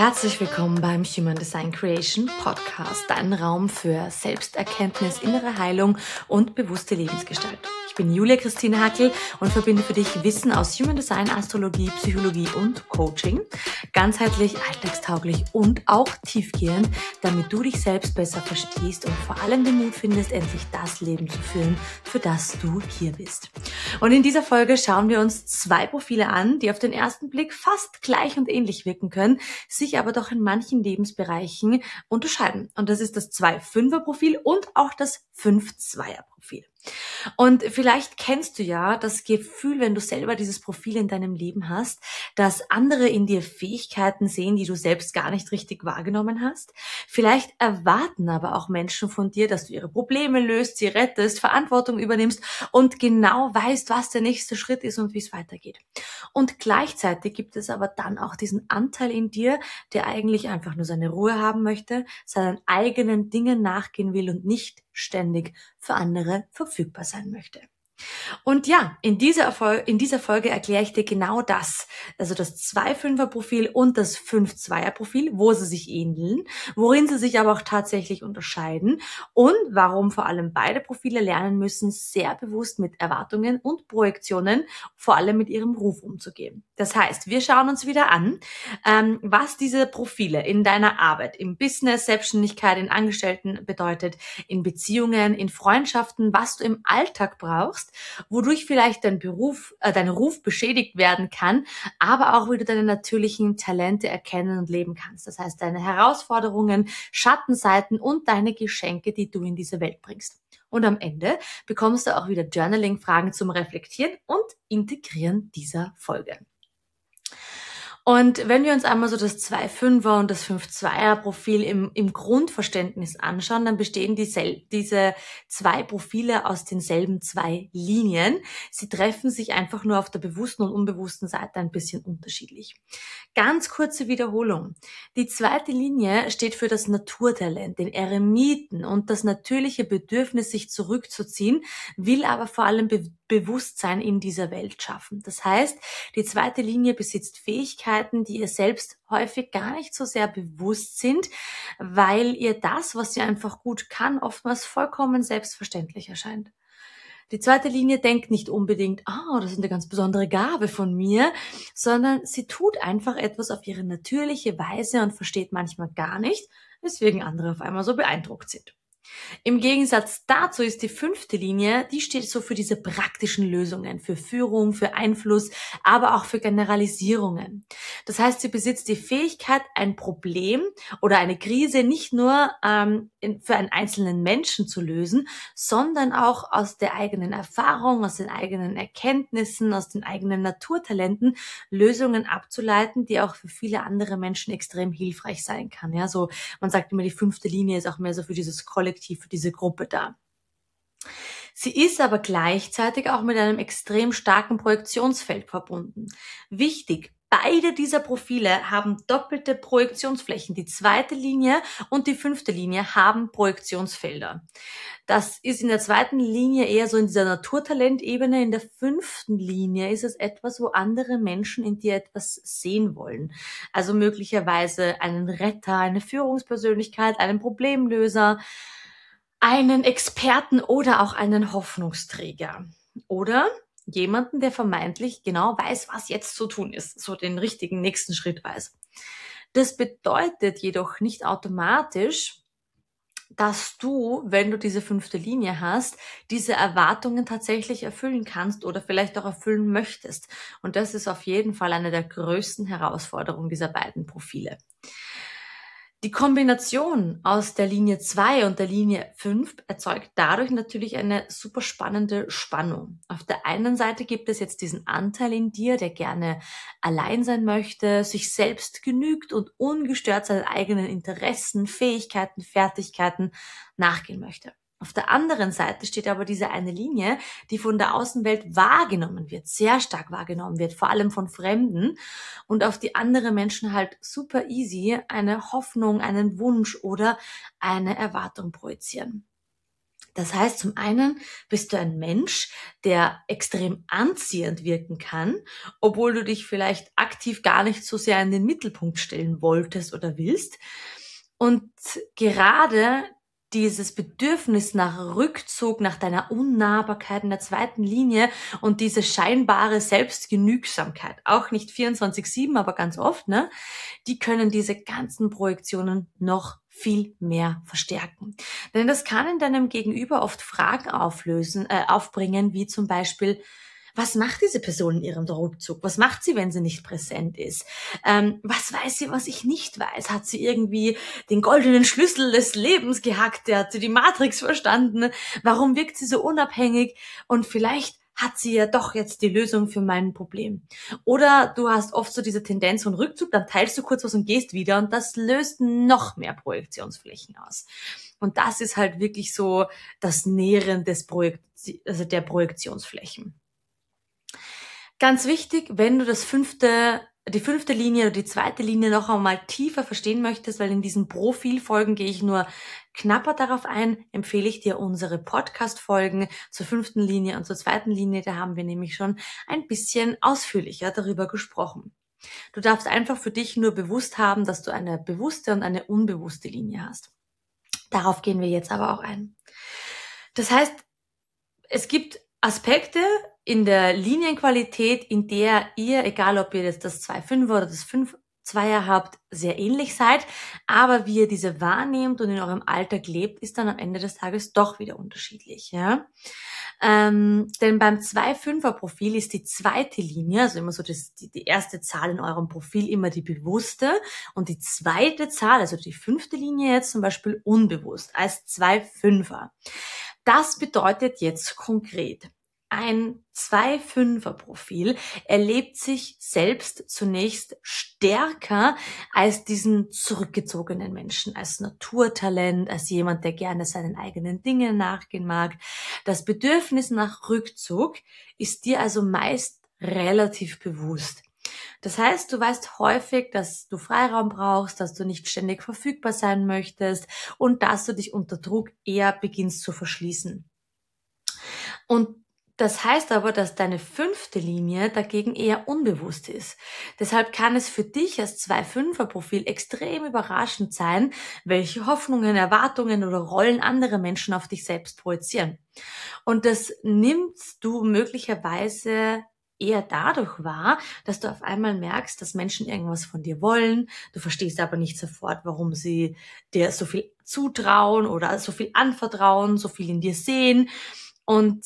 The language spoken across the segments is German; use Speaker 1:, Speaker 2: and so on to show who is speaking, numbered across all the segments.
Speaker 1: Herzlich willkommen beim Human Design Creation Podcast, dein Raum für Selbsterkenntnis, innere Heilung und bewusste Lebensgestaltung. Ich bin Julia Christine Hackel und verbinde für dich Wissen aus Human Design, Astrologie, Psychologie und Coaching. Ganzheitlich, alltagstauglich und auch tiefgehend, damit du dich selbst besser verstehst und vor allem den Mut findest, endlich das Leben zu führen, für das du hier bist. Und in dieser Folge schauen wir uns 2 Profile an, die auf den ersten Blick fast gleich und ähnlich wirken können, sich aber doch in manchen Lebensbereichen unterscheiden. Und das ist das 2-5er-Profil und auch das 5-2er-Profil. Und vielleicht kennst du ja das Gefühl, wenn du selber dieses Profil in deinem Leben hast, dass andere in dir Fähigkeiten sehen, die du selbst gar nicht richtig wahrgenommen hast. Vielleicht erwarten aber auch Menschen von dir, dass du ihre Probleme löst, sie rettest, Verantwortung übernimmst und genau weißt, was der nächste Schritt ist und wie es weitergeht. Und gleichzeitig gibt es aber dann auch diesen Anteil in dir, der eigentlich einfach nur seine Ruhe haben möchte, seinen eigenen Dingen nachgehen will und nicht ständig für andere verfügbar sein möchte. Und ja, in dieser Folge erkläre ich dir genau das, also das 2-5er-Profil und das 5-2er-Profil, wo sie sich ähneln, worin sie sich aber auch tatsächlich unterscheiden und warum vor allem beide Profile lernen müssen, sehr bewusst mit Erwartungen und Projektionen, vor allem mit ihrem Ruf umzugehen. Das heißt, wir schauen uns wieder an, was diese Profile in deiner Arbeit, im Business, Selbstständigkeit, in Angestellten bedeutet, in Beziehungen, in Freundschaften, was du im Alltag brauchst, wodurch vielleicht dein Ruf beschädigt werden kann, aber auch wie du deine natürlichen Talente erkennen und leben kannst. Das heißt, deine Herausforderungen, Schattenseiten und deine Geschenke, die du in diese Welt bringst. Und am Ende bekommst du auch wieder Journaling-Fragen zum Reflektieren und Integrieren dieser Folge. Und wenn wir uns einmal so das 2-5er und das 5-2er-Profil im Grundverständnis anschauen, dann bestehen diese 2 Profile aus denselben 2 Linien. Sie treffen sich einfach nur auf der bewussten und unbewussten Seite ein bisschen unterschiedlich. Ganz kurze Wiederholung. Die zweite Linie steht für das Naturtalent, den Eremiten und das natürliche Bedürfnis, sich zurückzuziehen, will aber vor allem Bewusstsein in dieser Welt schaffen. Das heißt, die zweite Linie besitzt Fähigkeiten, die ihr selbst häufig gar nicht so sehr bewusst sind, weil ihr das, was sie einfach gut kann, oftmals vollkommen selbstverständlich erscheint. Die zweite Linie denkt nicht unbedingt, das ist eine ganz besondere Gabe von mir, sondern sie tut einfach etwas auf ihre natürliche Weise und versteht manchmal gar nicht, weswegen andere auf einmal so beeindruckt sind. Im Gegensatz dazu ist die 5. Linie, die steht so für diese praktischen Lösungen, für Führung, für Einfluss, aber auch für Generalisierungen. Das heißt, sie besitzt die Fähigkeit, ein Problem oder eine Krise nicht nur für einen einzelnen Menschen zu lösen, sondern auch aus der eigenen Erfahrung, aus den eigenen Erkenntnissen, aus den eigenen Naturtalenten Lösungen abzuleiten, die auch für viele andere Menschen extrem hilfreich sein kann. Ja, so man sagt immer, die 5. Linie ist auch mehr so für dieses Kollektiv, für diese Gruppe da. Sie ist aber gleichzeitig auch mit einem extrem starken Projektionsfeld verbunden. Wichtig, beide dieser Profile haben doppelte Projektionsflächen. Die zweite Linie und die 5. Linie haben Projektionsfelder. Das ist in der zweiten Linie eher so in dieser Naturtalentebene. In der 5. Linie ist es etwas, wo andere Menschen in dir etwas sehen wollen. Also möglicherweise einen Retter, eine Führungspersönlichkeit, einen Problemlöser, einen Experten oder auch einen Hoffnungsträger. Oder jemanden, der vermeintlich genau weiß, was jetzt zu tun ist, so den richtigen nächsten Schritt weiß. Das bedeutet jedoch nicht automatisch, dass du, wenn du diese 5. Linie hast, diese Erwartungen tatsächlich erfüllen kannst oder vielleicht auch erfüllen möchtest. Und das ist auf jeden Fall eine der größten Herausforderungen dieser beiden Profile. Die Kombination aus der Linie 2 und der Linie 5 erzeugt dadurch natürlich eine super spannende Spannung. Auf der einen Seite gibt es jetzt diesen Anteil in dir, der gerne allein sein möchte, sich selbst genügt und ungestört seinen eigenen Interessen, Fähigkeiten, Fertigkeiten nachgehen möchte. Auf der anderen Seite steht aber diese eine Linie, die von der Außenwelt wahrgenommen wird, sehr stark wahrgenommen wird, vor allem von Fremden und auf die anderen Menschen halt super easy eine Hoffnung, einen Wunsch oder eine Erwartung projizieren. Das heißt, zum einen bist du ein Mensch, der extrem anziehend wirken kann, obwohl du dich vielleicht aktiv gar nicht so sehr in den Mittelpunkt stellen wolltest oder willst. Und gerade dieses Bedürfnis nach Rückzug, nach deiner Unnahbarkeit in der zweiten Linie und diese scheinbare Selbstgenügsamkeit, auch nicht 24/7, aber ganz oft, ne, die können diese ganzen Projektionen noch viel mehr verstärken. Denn das kann in deinem Gegenüber oft Fragen aufbringen, wie zum Beispiel: Was macht diese Person in ihrem Rückzug? Was macht sie, wenn sie nicht präsent ist? Was weiß sie, was ich nicht weiß? Hat sie irgendwie den goldenen Schlüssel des Lebens gehackt? Hat sie die Matrix verstanden? Warum wirkt sie so unabhängig? Und vielleicht hat sie ja doch jetzt die Lösung für mein Problem. Oder du hast oft so diese Tendenz von Rückzug, dann teilst du kurz was und gehst wieder und das löst noch mehr Projektionsflächen aus. Und das ist halt wirklich so das Nähren der Projektionsflächen. Ganz wichtig, wenn du die fünfte Linie oder die zweite Linie noch einmal tiefer verstehen möchtest, weil in diesen Profilfolgen gehe ich nur knapper darauf ein, empfehle ich dir unsere Podcast-Folgen zur fünften Linie und zur zweiten Linie. Da haben wir nämlich schon ein bisschen ausführlicher darüber gesprochen. Du darfst einfach für dich nur bewusst haben, dass du eine bewusste und eine unbewusste Linie hast. Darauf gehen wir jetzt aber auch ein. Das heißt, es gibt Aspekte in der Linienqualität, in der ihr, egal ob ihr jetzt das 2,5er oder das 5,2er habt, sehr ähnlich seid, aber wie ihr diese wahrnehmt und in eurem Alltag lebt, ist dann am Ende des Tages doch wieder unterschiedlich. Ja? Denn beim 2,5er Profil ist die zweite Linie, also immer so die erste Zahl in eurem Profil, immer die bewusste und die zweite Zahl, also die fünfte Linie jetzt zum Beispiel unbewusst als 2,5er. Das bedeutet jetzt konkret: Ein 2,5er Profil erlebt sich selbst zunächst stärker als diesen zurückgezogenen Menschen, als Naturtalent, als jemand, der gerne seinen eigenen Dingen nachgehen mag. Das Bedürfnis nach Rückzug ist dir also meist relativ bewusst. Das heißt, du weißt häufig, dass du Freiraum brauchst, dass du nicht ständig verfügbar sein möchtest und dass du dich unter Druck eher beginnst zu verschließen. Und das heißt aber, dass deine fünfte Linie dagegen eher unbewusst ist. Deshalb kann es für dich als 2,5er Profil extrem überraschend sein, welche Hoffnungen, Erwartungen oder Rollen andere Menschen auf dich selbst projizieren. Und das nimmst du möglicherweise eher dadurch wahr, dass du auf einmal merkst, dass Menschen irgendwas von dir wollen. Du verstehst aber nicht sofort, warum sie dir so viel zutrauen oder so viel anvertrauen, so viel in dir sehen. Und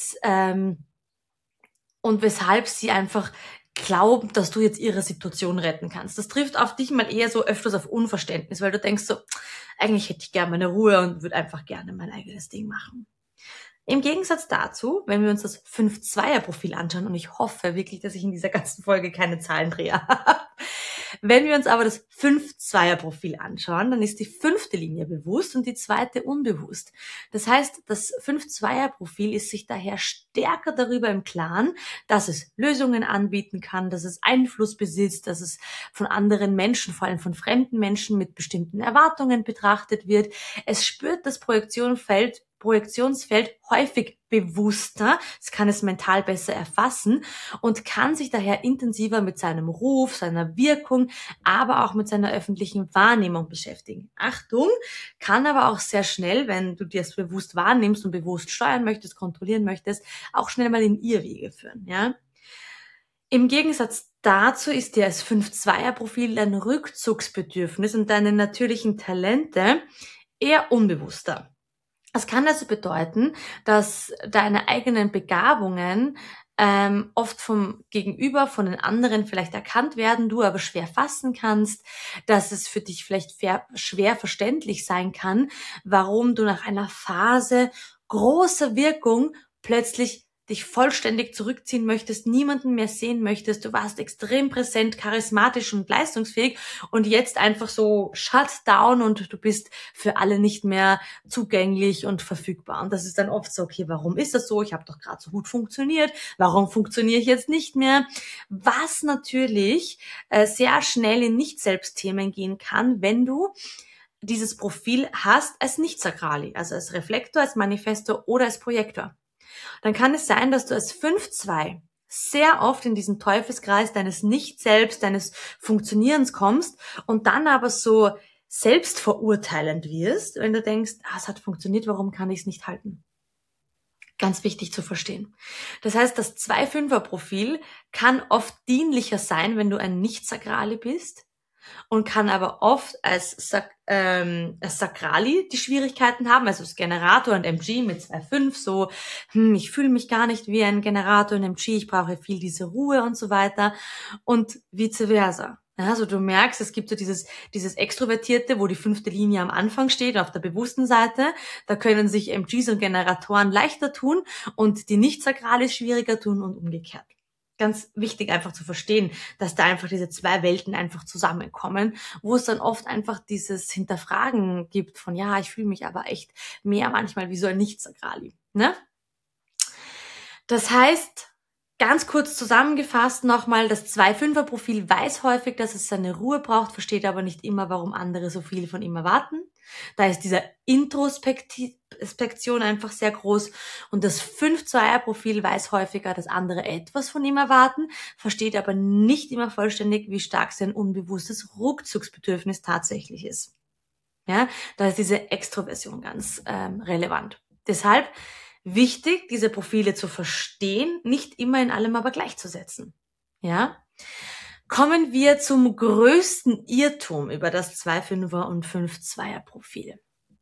Speaker 1: weshalb sie einfach glauben, dass du jetzt ihre Situation retten kannst. Das trifft auf dich mal eher so öfters auf Unverständnis, weil du denkst so, eigentlich hätte ich gerne meine Ruhe und würde einfach gerne mein eigenes Ding machen. Im Gegensatz dazu, wenn wir uns das 5,2er Profil anschauen, und ich hoffe wirklich, dass ich in dieser ganzen Folge keine Zahlendreher habe. Wenn wir uns aber das 5,2er Profil anschauen, dann ist die fünfte Linie bewusst und die zweite unbewusst. Das heißt, das 5,2er Profil ist sich daher stärker darüber im Klaren, dass es Lösungen anbieten kann, dass es Einfluss besitzt, dass es von anderen Menschen, vor allem von fremden Menschen mit bestimmten Erwartungen betrachtet wird. Es spürt das Projektionsfeld häufig bewusster, es kann es mental besser erfassen und kann sich daher intensiver mit seinem Ruf, seiner Wirkung, aber auch mit seiner öffentlichen Wahrnehmung beschäftigen. Achtung, kann aber auch sehr schnell, wenn du dir es bewusst wahrnimmst und bewusst steuern möchtest, kontrollieren möchtest, auch schnell mal in Irrwege führen. Ja? Im Gegensatz dazu ist dir als 5,2er Profil dein Rückzugsbedürfnis und deine natürlichen Talente eher unbewusster. Das kann also bedeuten, dass deine eigenen Begabungen oft vom Gegenüber, von den anderen vielleicht erkannt werden, du aber schwer fassen kannst, dass es für dich vielleicht schwer verständlich sein kann, warum du nach einer Phase großer Wirkung plötzlich dich vollständig zurückziehen möchtest, niemanden mehr sehen möchtest, du warst extrem präsent, charismatisch und leistungsfähig und jetzt einfach so shut down und du bist für alle nicht mehr zugänglich und verfügbar. Und das ist dann oft so, okay, warum ist das so? Ich habe doch gerade so gut funktioniert, warum funktioniere ich jetzt nicht mehr? Was natürlich sehr schnell in Nicht-Selbstthemen gehen kann, wenn du dieses Profil hast als Nicht-Sakrali, also als Reflektor, als Manifestor oder als Projektor, dann kann es sein, dass du als 5-2 sehr oft in diesen Teufelskreis deines Nicht-Selbst, deines Funktionierens kommst und dann aber so selbstverurteilend wirst, wenn du denkst, es hat funktioniert, warum kann ich es nicht halten? Ganz wichtig zu verstehen. Das heißt, das 2-5er-Profil kann oft dienlicher sein, wenn du ein Nicht-Sakrali bist, und kann aber oft als Sakrali die Schwierigkeiten haben, also als Generator und MG mit 2-5, so, ich fühle mich gar nicht wie ein Generator und MG, ich brauche viel diese Ruhe und so weiter und vice versa. Ja, also du merkst, es gibt so dieses Extrovertierte, wo die 5. Linie am Anfang steht, auf der bewussten Seite. Da können sich MGs und Generatoren leichter tun und die Nicht-Sakrali schwieriger tun und umgekehrt. Ganz wichtig einfach zu verstehen, dass da einfach diese 2 Welten einfach zusammenkommen, wo es dann oft einfach dieses Hinterfragen gibt von, ja, ich fühle mich aber echt mehr manchmal wie so ein Nicht-Sakrali, ne? Das heißt, ganz kurz zusammengefasst nochmal, das 2-5er-Profil weiß häufig, dass es seine Ruhe braucht, versteht aber nicht immer, warum andere so viel von ihm erwarten. Da ist diese Introspektion einfach sehr groß. Und das 5-2er-Profil weiß häufiger, dass andere etwas von ihm erwarten, versteht aber nicht immer vollständig, wie stark sein unbewusstes Rückzugsbedürfnis tatsächlich ist. Ja, da ist diese Extroversion ganz relevant. Deshalb wichtig, diese Profile zu verstehen, nicht immer in allem aber gleichzusetzen. Ja? Kommen wir zum größten Irrtum über das 2-5er und 5-2er Profil.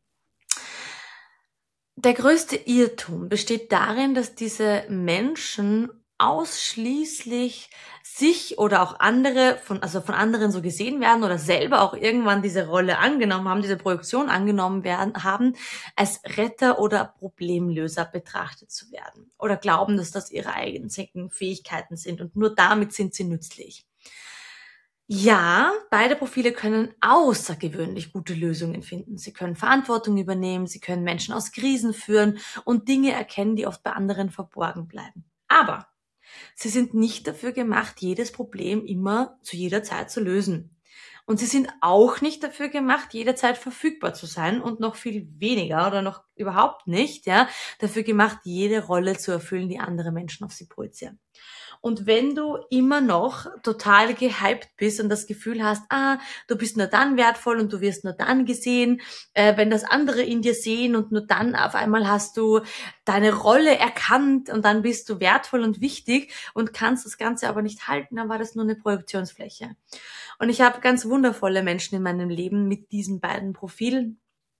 Speaker 1: Der größte Irrtum besteht darin, dass diese Menschen ausschließlich sich oder auch andere von anderen so gesehen werden oder selber auch irgendwann diese Rolle angenommen haben, diese Projektion angenommen haben, als Retter oder Problemlöser betrachtet zu werden oder glauben, dass das ihre einzigen Fähigkeiten sind und nur damit sind sie nützlich. Ja, beide Profile können außergewöhnlich gute Lösungen finden. Sie können Verantwortung übernehmen, sie können Menschen aus Krisen führen und Dinge erkennen, die oft bei anderen verborgen bleiben. Aber sie sind nicht dafür gemacht, jedes Problem immer zu jeder Zeit zu lösen. Und sie sind auch nicht dafür gemacht, jederzeit verfügbar zu sein und noch viel weniger oder noch überhaupt nicht, dafür gemacht, jede Rolle zu erfüllen, die andere Menschen auf sie projizieren. Und wenn du immer noch total gehypt bist und das Gefühl hast, du bist nur dann wertvoll und du wirst nur dann gesehen, wenn das andere in dir sehen und nur dann auf einmal hast du deine Rolle erkannt und dann bist du wertvoll und wichtig und kannst das Ganze aber nicht halten, dann war das nur eine Projektionsfläche. Und ich habe ganz wundervolle Menschen in meinem Leben mit diesen beiden Profilen.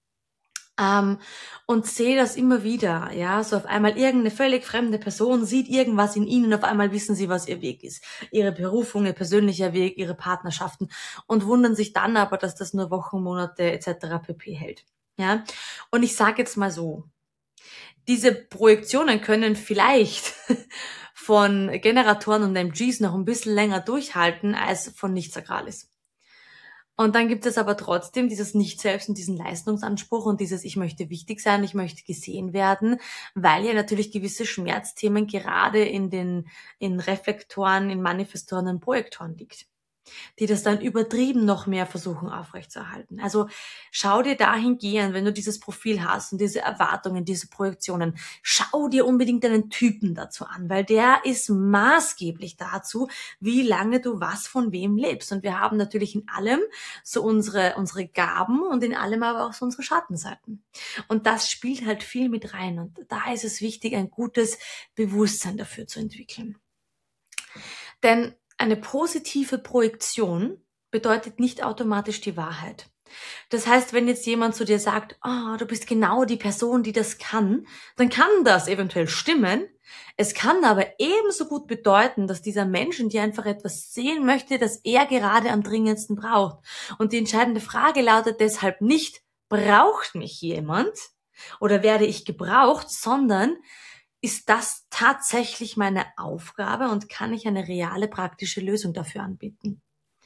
Speaker 1: Und sehe das immer wieder, so auf einmal irgendeine völlig fremde Person sieht irgendwas in ihnen, auf einmal wissen sie, was ihr Weg ist, ihre Berufung, ihr persönlicher Weg, ihre Partnerschaften und wundern sich dann aber, dass das nur Wochen, Monate etc. pp. Hält. Ja, und ich sage jetzt mal so, diese Projektionen können vielleicht von Generatoren und MGs noch ein bisschen länger durchhalten als von Nicht-Sakralis. Und dann gibt es aber trotzdem dieses Nicht-Selbst und diesen Leistungsanspruch und dieses ich möchte wichtig sein, ich möchte gesehen werden, weil ja natürlich gewisse Schmerzthemen gerade in Reflektoren, in Manifestoren und Projektoren liegt, die das dann übertrieben noch mehr versuchen aufrechtzuerhalten. Also schau dir dahingehend, wenn du dieses Profil hast und diese Erwartungen, diese Projektionen, schau dir unbedingt einen Typen dazu an, weil der ist maßgeblich dazu, wie lange du was von wem lebst. Und wir haben natürlich in allem so unsere Gaben und in allem aber auch so unsere Schattenseiten. Und das spielt halt viel mit rein. Und da ist es wichtig, ein gutes Bewusstsein dafür zu entwickeln. Denn eine positive Projektion bedeutet nicht automatisch die Wahrheit. Das heißt, wenn jetzt jemand zu dir sagt, du bist genau die Person, die das kann, dann kann das eventuell stimmen. Es kann aber ebenso gut bedeuten, dass dieser Mensch in dir einfach etwas sehen möchte, das er gerade am dringendsten braucht. Und die entscheidende Frage lautet deshalb nicht, braucht mich jemand oder werde ich gebraucht, sondern ist das tatsächlich meine Aufgabe und kann ich eine reale praktische Lösung dafür anbieten?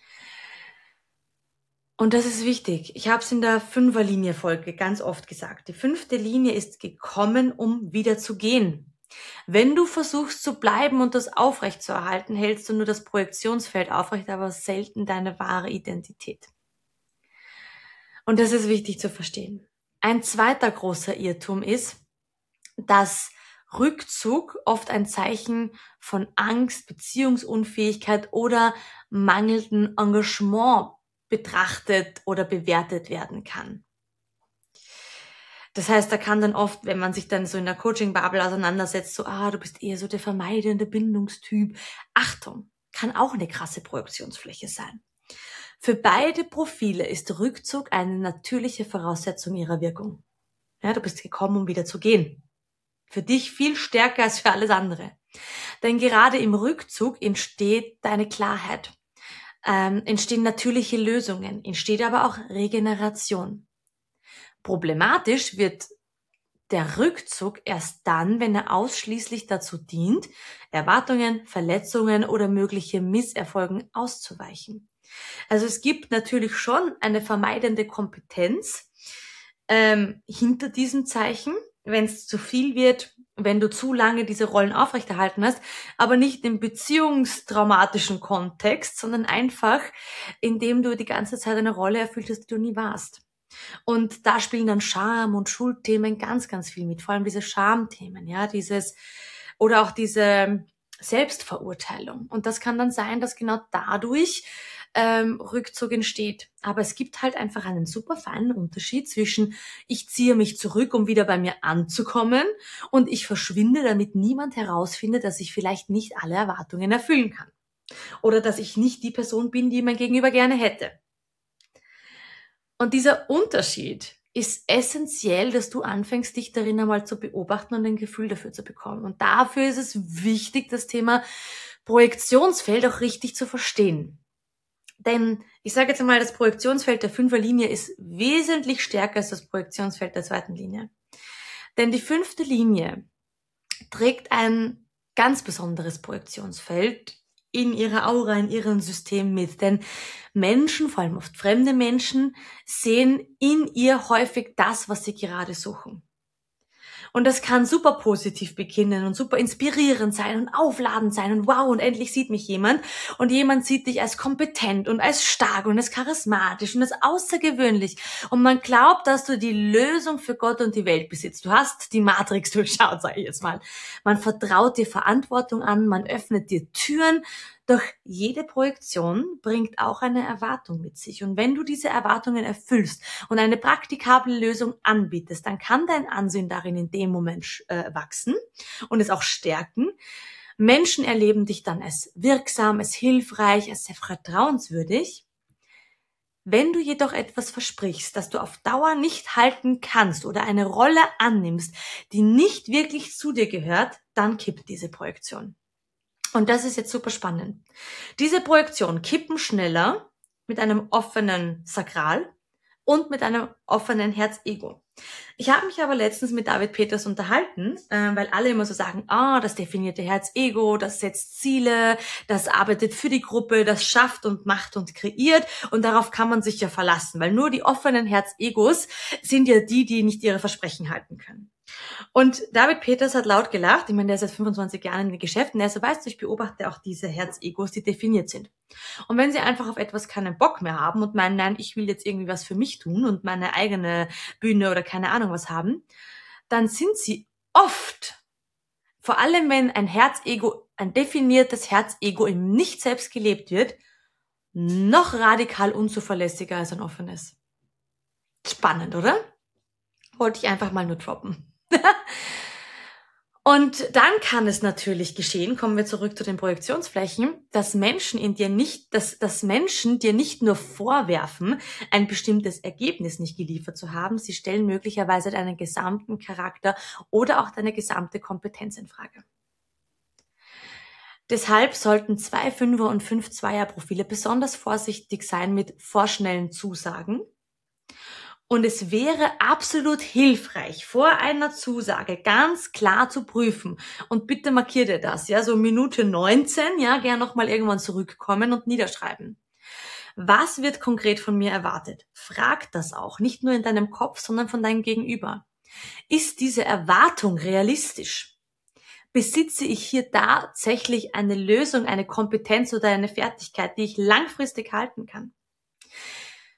Speaker 1: Und das ist wichtig. Ich habe es in der 5er-Linie-Folge ganz oft gesagt. Die 5. Linie ist gekommen, um wieder zu gehen. Wenn du versuchst zu bleiben und das aufrechtzuerhalten, hältst du nur das Projektionsfeld aufrecht, aber selten deine wahre Identität. Und das ist wichtig zu verstehen. Ein zweiter großer Irrtum ist, dass Rückzug oft ein Zeichen von Angst, Beziehungsunfähigkeit oder mangelndem Engagement betrachtet oder bewertet werden kann. Das heißt, da kann dann oft, wenn man sich dann so in der Coaching-Bubble auseinandersetzt, so, du bist eher so der vermeidende Bindungstyp. Achtung, kann auch eine krasse Projektionsfläche sein. Für beide Profile ist Rückzug eine natürliche Voraussetzung ihrer Wirkung. Ja, du bist gekommen, um wieder zu gehen. Für dich viel stärker als für alles andere. Denn gerade im Rückzug entsteht deine Klarheit, entstehen natürliche Lösungen, entsteht aber auch Regeneration. Problematisch wird der Rückzug erst dann, wenn er ausschließlich dazu dient, Erwartungen, Verletzungen oder mögliche Misserfolgen auszuweichen. Also es gibt natürlich schon eine vermeidende Kompetenz hinter diesem Zeichen, wenn es zu viel wird, wenn du zu lange diese Rollen aufrechterhalten hast, aber nicht im beziehungstraumatischen Kontext, sondern einfach, indem du die ganze Zeit eine Rolle erfüllt hast, die du nie warst. Und da spielen dann Scham- und Schuldthemen ganz, ganz viel mit. Vor allem diese Schamthemen, ja, oder auch diese Selbstverurteilung. Und das kann dann sein, dass genau dadurch Rückzug entsteht. Aber es gibt halt einfach einen super feinen Unterschied zwischen ich ziehe mich zurück, um wieder bei mir anzukommen, und ich verschwinde, damit niemand herausfindet, dass ich vielleicht nicht alle Erwartungen erfüllen kann. Oder dass ich nicht die Person bin, die mein Gegenüber gerne hätte. Und dieser Unterschied ist essentiell, dass du anfängst, dich darin einmal zu beobachten und ein Gefühl dafür zu bekommen. Und dafür ist es wichtig, das Thema Projektionsfeld auch richtig zu verstehen. Denn ich sage jetzt einmal, das Projektionsfeld der 5er Linie ist wesentlich stärker als das Projektionsfeld der 2. Linie. Denn die 5. Linie trägt ein ganz besonderes Projektionsfeld in ihrer Aura, in ihrem System mit. Denn Menschen, vor allem oft fremde Menschen, sehen in ihr häufig das, was sie gerade suchen. Und das kann super positiv beginnen und super inspirierend sein und aufladend sein und wow, und endlich sieht mich jemand. Und jemand sieht dich als kompetent und als stark und als charismatisch und als außergewöhnlich. Und man glaubt, dass du die Lösung für Gott und die Welt besitzt. Du hast die Matrix durchschaut, sage ich jetzt mal. Man vertraut dir Verantwortung an, man öffnet dir Türen. Doch jede Projektion bringt auch eine Erwartung mit sich. Und wenn du diese Erwartungen erfüllst und eine praktikable Lösung anbietest, dann kann dein Ansehen darin in dem Moment wachsen und es auch stärken. Menschen erleben dich dann als wirksam, als hilfreich, als sehr vertrauenswürdig. Wenn du jedoch etwas versprichst, das du auf Dauer nicht halten kannst oder eine Rolle annimmst, die nicht wirklich zu dir gehört, dann kippt diese Projektion. Und das ist jetzt super spannend. Diese Projektionen kippen schneller mit einem offenen Sakral und mit einem offenen Herz-Ego. Ich habe mich aber letztens mit David Peters unterhalten, weil alle immer so sagen, das definierte Herz-Ego, das setzt Ziele, das arbeitet für die Gruppe, das schafft und macht und kreiert, und darauf kann man sich ja verlassen, weil nur die offenen Herz-Egos sind ja die nicht ihre Versprechen halten können. Und David Peters hat laut gelacht. Ich meine, der ist seit 25 Jahren in den Geschäften. Er so, weißt du, ich beobachte auch diese Herz-Egos, die definiert sind. Und wenn sie einfach auf etwas keinen Bock mehr haben und meinen, nein, ich will jetzt irgendwie was für mich tun und meine eigene Bühne oder keine Ahnung was haben, dann sind sie oft, vor allem wenn ein Herz-Ego, ein definiertes Herz-Ego im Nicht selbst gelebt wird, noch radikal unzuverlässiger als ein offenes. Spannend, oder? Wollte ich einfach mal nur droppen. Und dann kann es natürlich geschehen, kommen wir zurück zu den Projektionsflächen, dass Menschen dir nicht nur vorwerfen, ein bestimmtes Ergebnis nicht geliefert zu haben, sie stellen möglicherweise deinen gesamten Charakter oder auch deine gesamte Kompetenz in Frage. Deshalb sollten 2 5er und 5 2er Profile besonders vorsichtig sein mit vorschnellen Zusagen. Und es wäre absolut hilfreich, vor einer Zusage ganz klar zu prüfen. Und bitte markier dir das, ja, so Minute 19, ja, gern nochmal irgendwann zurückkommen und niederschreiben. Was wird konkret von mir erwartet? Frag das auch, nicht nur in deinem Kopf, sondern von deinem Gegenüber. Ist diese Erwartung realistisch? Besitze ich hier tatsächlich eine Lösung, eine Kompetenz oder eine Fertigkeit, die ich langfristig halten kann?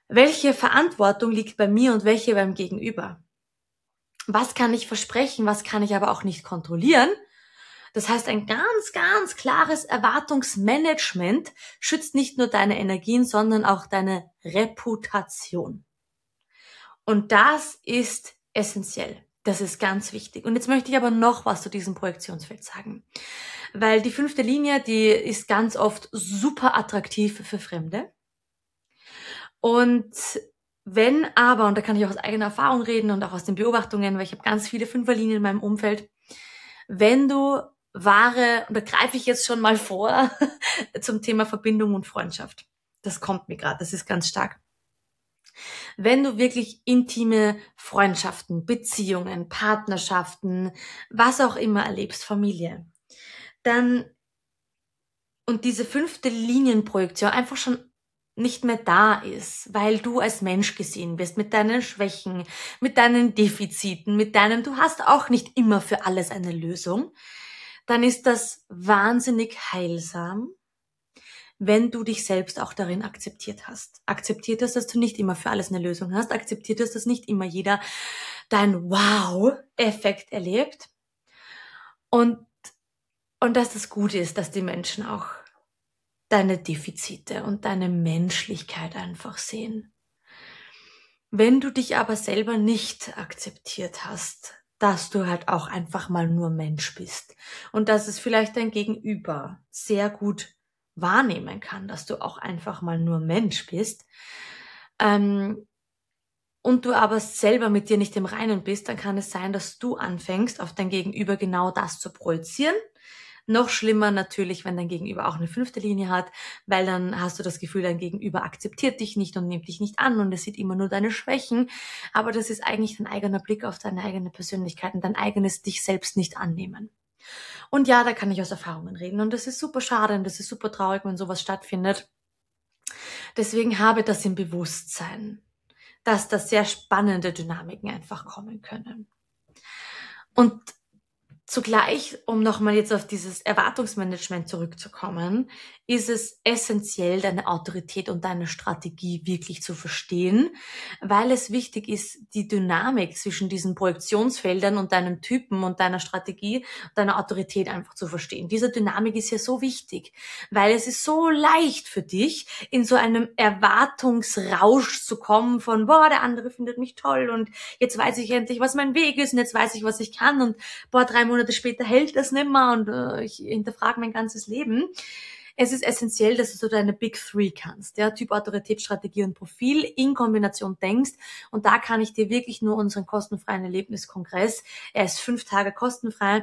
Speaker 1: Welche Verantwortung liegt bei mir und welche beim Gegenüber? Was kann ich versprechen, was kann ich aber auch nicht kontrollieren? Das heißt, ein ganz, ganz klares Erwartungsmanagement schützt nicht nur deine Energien, sondern auch deine Reputation. Und das ist essentiell. Das ist ganz wichtig. Und jetzt möchte ich aber noch was zu diesem Projektionsfeld sagen. Weil die 5. Linie, die ist ganz oft super attraktiv für Fremde. Und wenn aber, und da kann ich auch aus eigener Erfahrung reden und auch aus den Beobachtungen, weil ich habe ganz viele 5er Linien in meinem Umfeld, wenn du wahre, und da greife ich jetzt schon mal vor, zum Thema Verbindung und Freundschaft. Das kommt mir gerade, das ist ganz stark. Wenn du wirklich intime Freundschaften, Beziehungen, Partnerschaften, was auch immer erlebst, Familie, dann, und diese 5. Linienprojektion einfach schon nicht mehr da ist, weil du als Mensch gesehen wirst, mit deinen Schwächen, mit deinen Defiziten, du hast auch nicht immer für alles eine Lösung, dann ist das wahnsinnig heilsam, wenn du dich selbst auch darin akzeptiert hast. Akzeptiert hast, dass du nicht immer für alles eine Lösung hast. Akzeptiert hast, dass nicht immer jeder deinen Wow-Effekt erlebt. Und dass das Gute ist, dass die Menschen auch deine Defizite und deine Menschlichkeit einfach sehen. Wenn du dich aber selber nicht akzeptiert hast, dass du halt auch einfach mal nur Mensch bist und dass es vielleicht dein Gegenüber sehr gut wahrnehmen kann, dass du auch einfach mal nur Mensch bist, und du aber selber mit dir nicht im Reinen bist, dann kann es sein, dass du anfängst, auf dein Gegenüber genau das zu projizieren. Noch schlimmer natürlich, wenn dein Gegenüber auch eine 5. Linie hat, weil dann hast du das Gefühl, dein Gegenüber akzeptiert dich nicht und nimmt dich nicht an und es sieht immer nur deine Schwächen. Aber das ist eigentlich dein eigener Blick auf deine eigene Persönlichkeit und dein eigenes dich selbst nicht annehmen. Und ja, da kann ich aus Erfahrungen reden und das ist super schade und das ist super traurig, wenn sowas stattfindet. Deswegen habe das im Bewusstsein, dass da sehr spannende Dynamiken einfach kommen können. Und zugleich, um nochmal jetzt auf dieses Erwartungsmanagement zurückzukommen, ist es essentiell, deine Autorität und deine Strategie wirklich zu verstehen, weil es wichtig ist, die Dynamik zwischen diesen Projektionsfeldern und deinem Typen und deiner Strategie, deiner Autorität einfach zu verstehen. Diese Dynamik ist ja so wichtig, weil es ist so leicht für dich, in so einem Erwartungsrausch zu kommen von, boah, der andere findet mich toll und jetzt weiß ich endlich, was mein Weg ist und jetzt weiß ich, was ich kann und boah, 3 Monate später hält das nimmer und ich hinterfrage mein ganzes Leben. Es ist essentiell, dass du so deine Big Three kannst, ja, Typ, Autorität, Strategie und Profil in Kombination denkst. Und da kann ich dir wirklich nur unseren kostenfreien Erlebniskongress, er ist 5 Tage kostenfrei,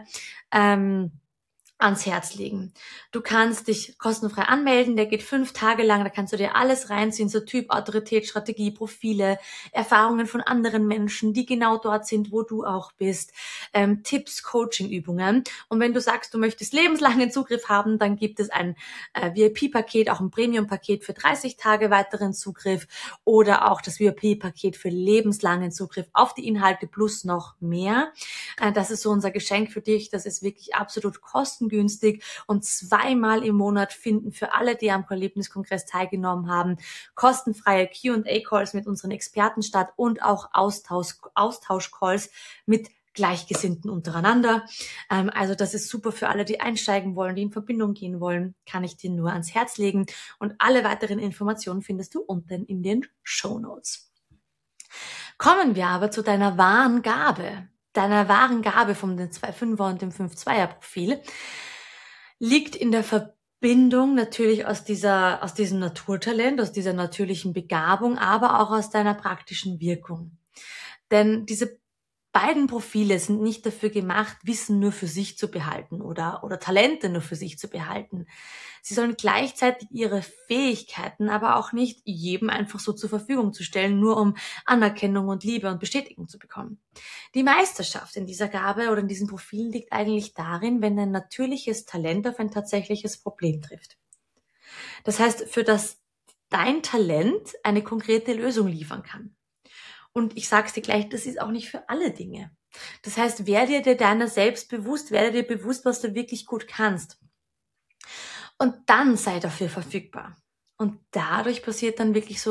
Speaker 1: ans Herz legen. Du kannst dich kostenfrei anmelden, der geht 5 Tage lang, da kannst du dir alles reinziehen, so Typ, Autorität, Strategie, Profile, Erfahrungen von anderen Menschen, die genau dort sind, wo du auch bist, Tipps, Coaching-Übungen. Und wenn du sagst, du möchtest lebenslangen Zugriff haben, dann gibt es ein VIP-Paket, auch ein Premium-Paket für 30 Tage weiteren Zugriff oder auch das VIP-Paket für lebenslangen Zugriff auf die Inhalte plus noch mehr. Das ist so unser Geschenk für dich, das ist wirklich absolut kostengünstig und 2-mal im Monat finden für alle, die am Erlebniskongress teilgenommen haben, kostenfreie Q&A-Calls mit unseren Experten statt und auch Austausch-Calls mit Gleichgesinnten untereinander. Also das ist super für alle, die einsteigen wollen, die in Verbindung gehen wollen, kann ich dir nur ans Herz legen. Und alle weiteren Informationen findest du unten in den Shownotes. Kommen wir aber zu deiner wahren Gabe. Deiner wahren Gabe von den 2-5er und dem 5-2er Profil liegt in der Verbindung natürlich aus diesem Naturtalent, aus dieser natürlichen Begabung, aber auch aus deiner praktischen Wirkung. Denn diese beiden Profile sind nicht dafür gemacht, Wissen nur für sich zu behalten oder Talente nur für sich zu behalten. Sie sollen gleichzeitig ihre Fähigkeiten aber auch nicht jedem einfach so zur Verfügung zu stellen, nur um Anerkennung und Liebe und Bestätigung zu bekommen. Die Meisterschaft in dieser Gabe oder in diesem Profil liegt eigentlich darin, wenn ein natürliches Talent auf ein tatsächliches Problem trifft. Das heißt, für das dein Talent eine konkrete Lösung liefern kann. Und ich sag's dir gleich, das ist auch nicht für alle Dinge. Das heißt, werde dir deiner selbst bewusst, werde dir bewusst, was du wirklich gut kannst. Und dann sei dafür verfügbar. Und dadurch passiert dann wirklich so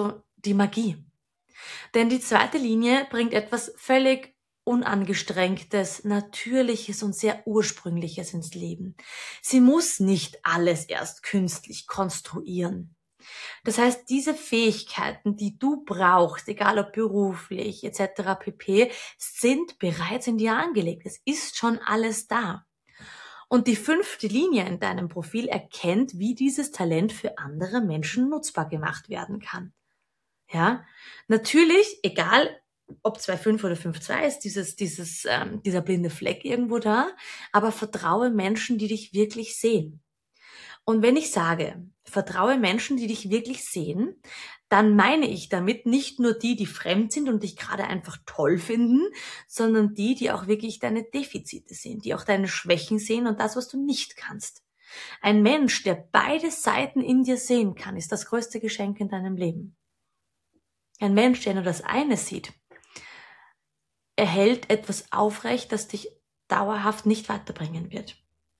Speaker 1: die Magie. Denn die zweite Linie bringt etwas völlig Unangestrengtes, Natürliches und sehr Ursprüngliches ins Leben. Sie muss nicht alles erst künstlich konstruieren. Das heißt, diese Fähigkeiten, die du brauchst, egal ob beruflich etc. pp., sind bereits in dir angelegt. Es ist schon alles da. Und die fünfte Linie in deinem Profil erkennt, wie dieses Talent für andere Menschen nutzbar gemacht werden kann. Ja, natürlich, egal ob 2,5 oder 5,2 ist dieser blinde Fleck irgendwo da, aber vertraue Menschen, die dich wirklich sehen. Und wenn ich sage, vertraue Menschen, die dich wirklich sehen, dann meine ich damit nicht nur die, die fremd sind und dich gerade einfach toll finden, sondern die auch wirklich deine Defizite sehen, die auch deine Schwächen sehen und das, was du nicht kannst. Ein Mensch, der beide Seiten in dir sehen kann, ist das größte Geschenk in deinem Leben. Ein Mensch, der nur das eine sieht, erhält etwas aufrecht, das dich dauerhaft nicht weiterbringen wird.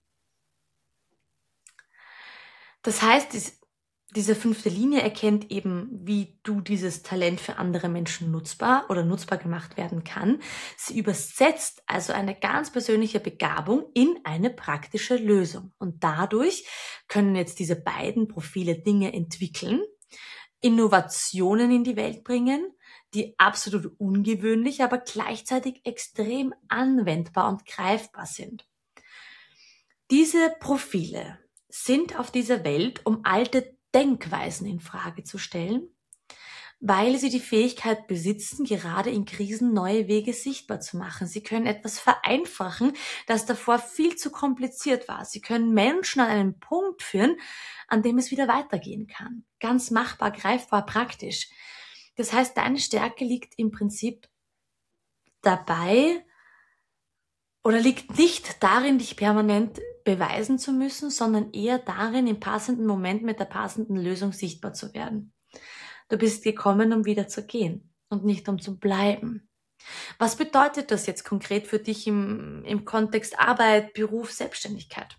Speaker 1: Das heißt, diese fünfte Linie erkennt eben, wie du dieses Talent für andere Menschen nutzbar gemacht werden kann. Sie übersetzt also eine ganz persönliche Begabung in eine praktische Lösung. Und dadurch können jetzt diese beiden Profile Dinge entwickeln, Innovationen in die Welt bringen, die absolut ungewöhnlich, aber gleichzeitig extrem anwendbar und greifbar sind. Diese Profile sind auf dieser Welt, um alte Denkweisen in Frage zu stellen, weil sie die Fähigkeit besitzen, gerade in Krisen neue Wege sichtbar zu machen. Sie können etwas vereinfachen, das davor viel zu kompliziert war. Sie können Menschen an einen Punkt führen, an dem es wieder weitergehen kann. Ganz machbar, greifbar, praktisch. Das heißt, deine Stärke liegt im Prinzip dabei oder liegt nicht darin, dich permanent beweisen zu müssen, sondern eher darin, im passenden Moment mit der passenden Lösung sichtbar zu werden. Du bist gekommen, um wieder zu gehen und nicht um zu bleiben. Was bedeutet das jetzt konkret für dich im Kontext Arbeit, Beruf, Selbstständigkeit?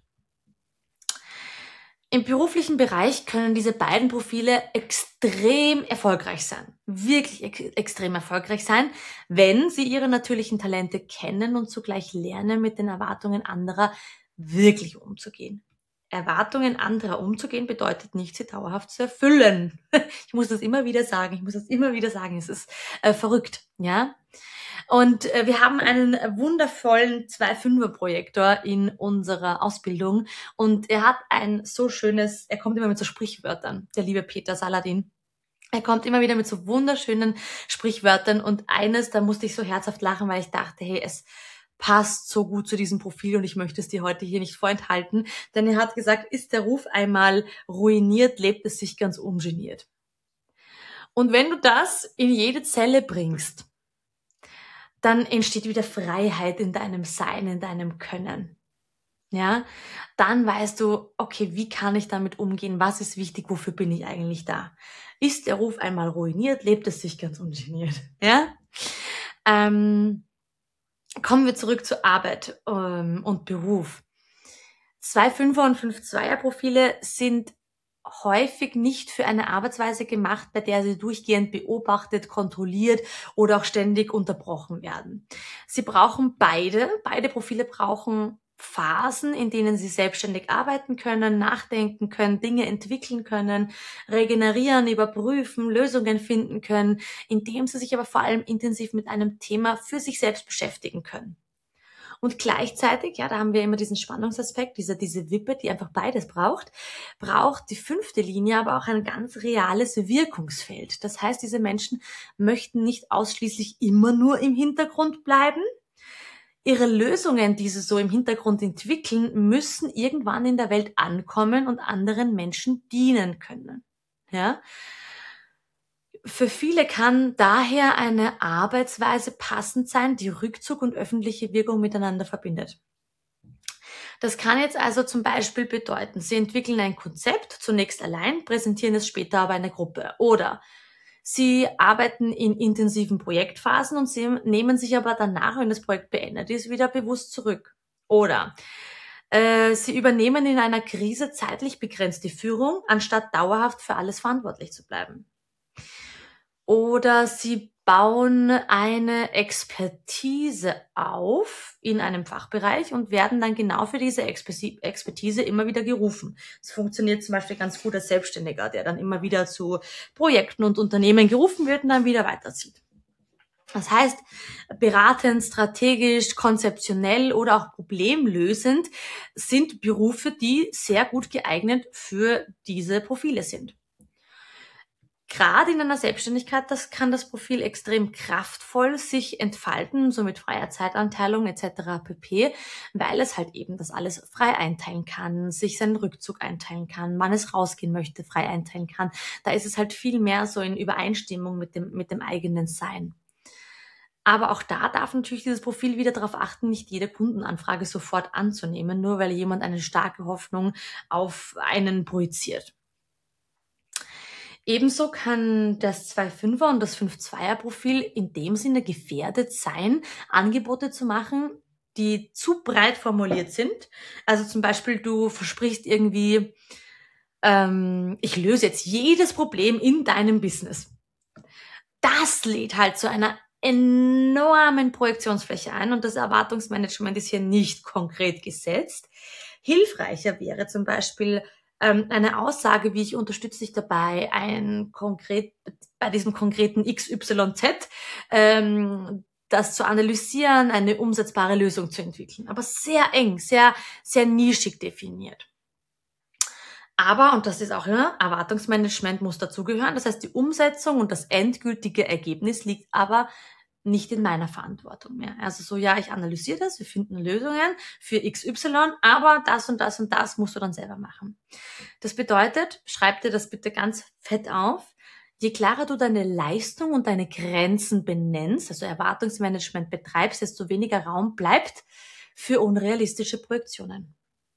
Speaker 1: Im beruflichen Bereich können diese beiden Profile extrem erfolgreich sein. Wirklich extrem erfolgreich sein, wenn sie ihre natürlichen Talente kennen und zugleich lernen, mit den Erwartungen anderer wirklich umzugehen. Erwartungen anderer umzugehen bedeutet nicht, sie dauerhaft zu erfüllen. Ich muss das immer wieder sagen. Es ist verrückt, ja. Und wir haben einen wundervollen 2,5er Projektor in unserer Ausbildung und er hat er kommt immer mit so Sprichwörtern, der liebe Peter Saladin. Er kommt immer wieder mit so wunderschönen Sprichwörtern und eines, da musste ich so herzhaft lachen, weil ich dachte, hey, es passt so gut zu diesem Profil und ich möchte es dir heute hier nicht vorenthalten, denn er hat gesagt, ist der Ruf einmal ruiniert, lebt es sich ganz ungeniert. Und wenn du das in jede Zelle bringst, dann entsteht wieder Freiheit in deinem Sein, in deinem Können. Ja, dann weißt du, okay, wie kann ich damit umgehen? Was ist wichtig? Wofür bin ich eigentlich da? Ist der Ruf einmal ruiniert, lebt es sich ganz ungeniert. Ja? Kommen wir zurück zu Arbeit und Beruf. 2,5er und 5,2er Profile sind häufig nicht für eine Arbeitsweise gemacht, bei der sie durchgehend beobachtet, kontrolliert oder auch ständig unterbrochen werden. Sie brauchen beide Profile brauchen Phasen, in denen sie selbstständig arbeiten können, nachdenken können, Dinge entwickeln können, regenerieren, überprüfen, Lösungen finden können, indem sie sich aber vor allem intensiv mit einem Thema für sich selbst beschäftigen können. Und gleichzeitig, ja, da haben wir immer diesen Spannungsaspekt, diese Wippe, die einfach beides braucht die fünfte Linie aber auch ein ganz reales Wirkungsfeld. Das heißt, diese Menschen möchten nicht ausschließlich immer nur im Hintergrund bleiben. Ihre Lösungen, die sie so im Hintergrund entwickeln, müssen irgendwann in der Welt ankommen und anderen Menschen dienen können. Ja? Für viele kann daher eine Arbeitsweise passend sein, die Rückzug und öffentliche Wirkung miteinander verbindet. Das kann jetzt also zum Beispiel bedeuten, Sie entwickeln ein Konzept zunächst allein, präsentieren es später aber einer Gruppe. Oder Sie arbeiten in intensiven Projektphasen und Sie nehmen sich aber danach, wenn das Projekt beendet ist, wieder bewusst zurück. Oder Sie übernehmen in einer Krise zeitlich begrenzt die Führung, anstatt dauerhaft für alles verantwortlich zu bleiben. oder sie bauen eine Expertise auf in einem Fachbereich und werden dann genau für diese Expertise immer wieder gerufen. Das funktioniert zum Beispiel ganz gut als Selbstständiger, der dann immer wieder zu Projekten und Unternehmen gerufen wird und dann wieder weiterzieht. Das heißt, beratend, strategisch, konzeptionell oder auch problemlösend sind Berufe, die sehr gut geeignet für diese Profile sind. Gerade in einer Selbstständigkeit, kann das Profil extrem kraftvoll sich entfalten, so mit freier Zeitanteilung etc. pp., weil es halt eben das alles frei einteilen kann, sich seinen Rückzug einteilen kann, wann es rausgehen möchte, frei einteilen kann. Da ist es halt viel mehr so in Übereinstimmung mit dem eigenen Sein. Aber auch da darf natürlich dieses Profil wieder darauf achten, nicht jede Kundenanfrage sofort anzunehmen, nur weil jemand eine starke Hoffnung auf einen projiziert. Ebenso kann das 2,5er und das 5,2er Profil in dem Sinne gefährdet sein, Angebote zu machen, die zu breit formuliert sind. Also zum Beispiel, du versprichst irgendwie, ich löse jetzt jedes Problem in deinem Business. Das lädt halt zu einer enormen Projektionsfläche ein und das Erwartungsmanagement ist hier nicht konkret gesetzt. Hilfreicher wäre zum Beispiel eine Aussage, wie ich unterstütze dich dabei, bei diesem konkreten XYZ, das zu analysieren, eine umsetzbare Lösung zu entwickeln. Aber sehr eng, sehr, sehr nischig definiert. Aber, und das ist auch immer, Erwartungsmanagement muss dazugehören. Das heißt, die Umsetzung und das endgültige Ergebnis liegt aber nicht in meiner Verantwortung mehr. Also so, ja, ich analysiere das, wir finden Lösungen für XY, aber das und das und das musst du dann selber machen. Das bedeutet, schreib dir das bitte ganz fett auf. Je klarer du deine Leistung und deine Grenzen benennst, also Erwartungsmanagement betreibst, desto weniger Raum bleibt für unrealistische Projektionen.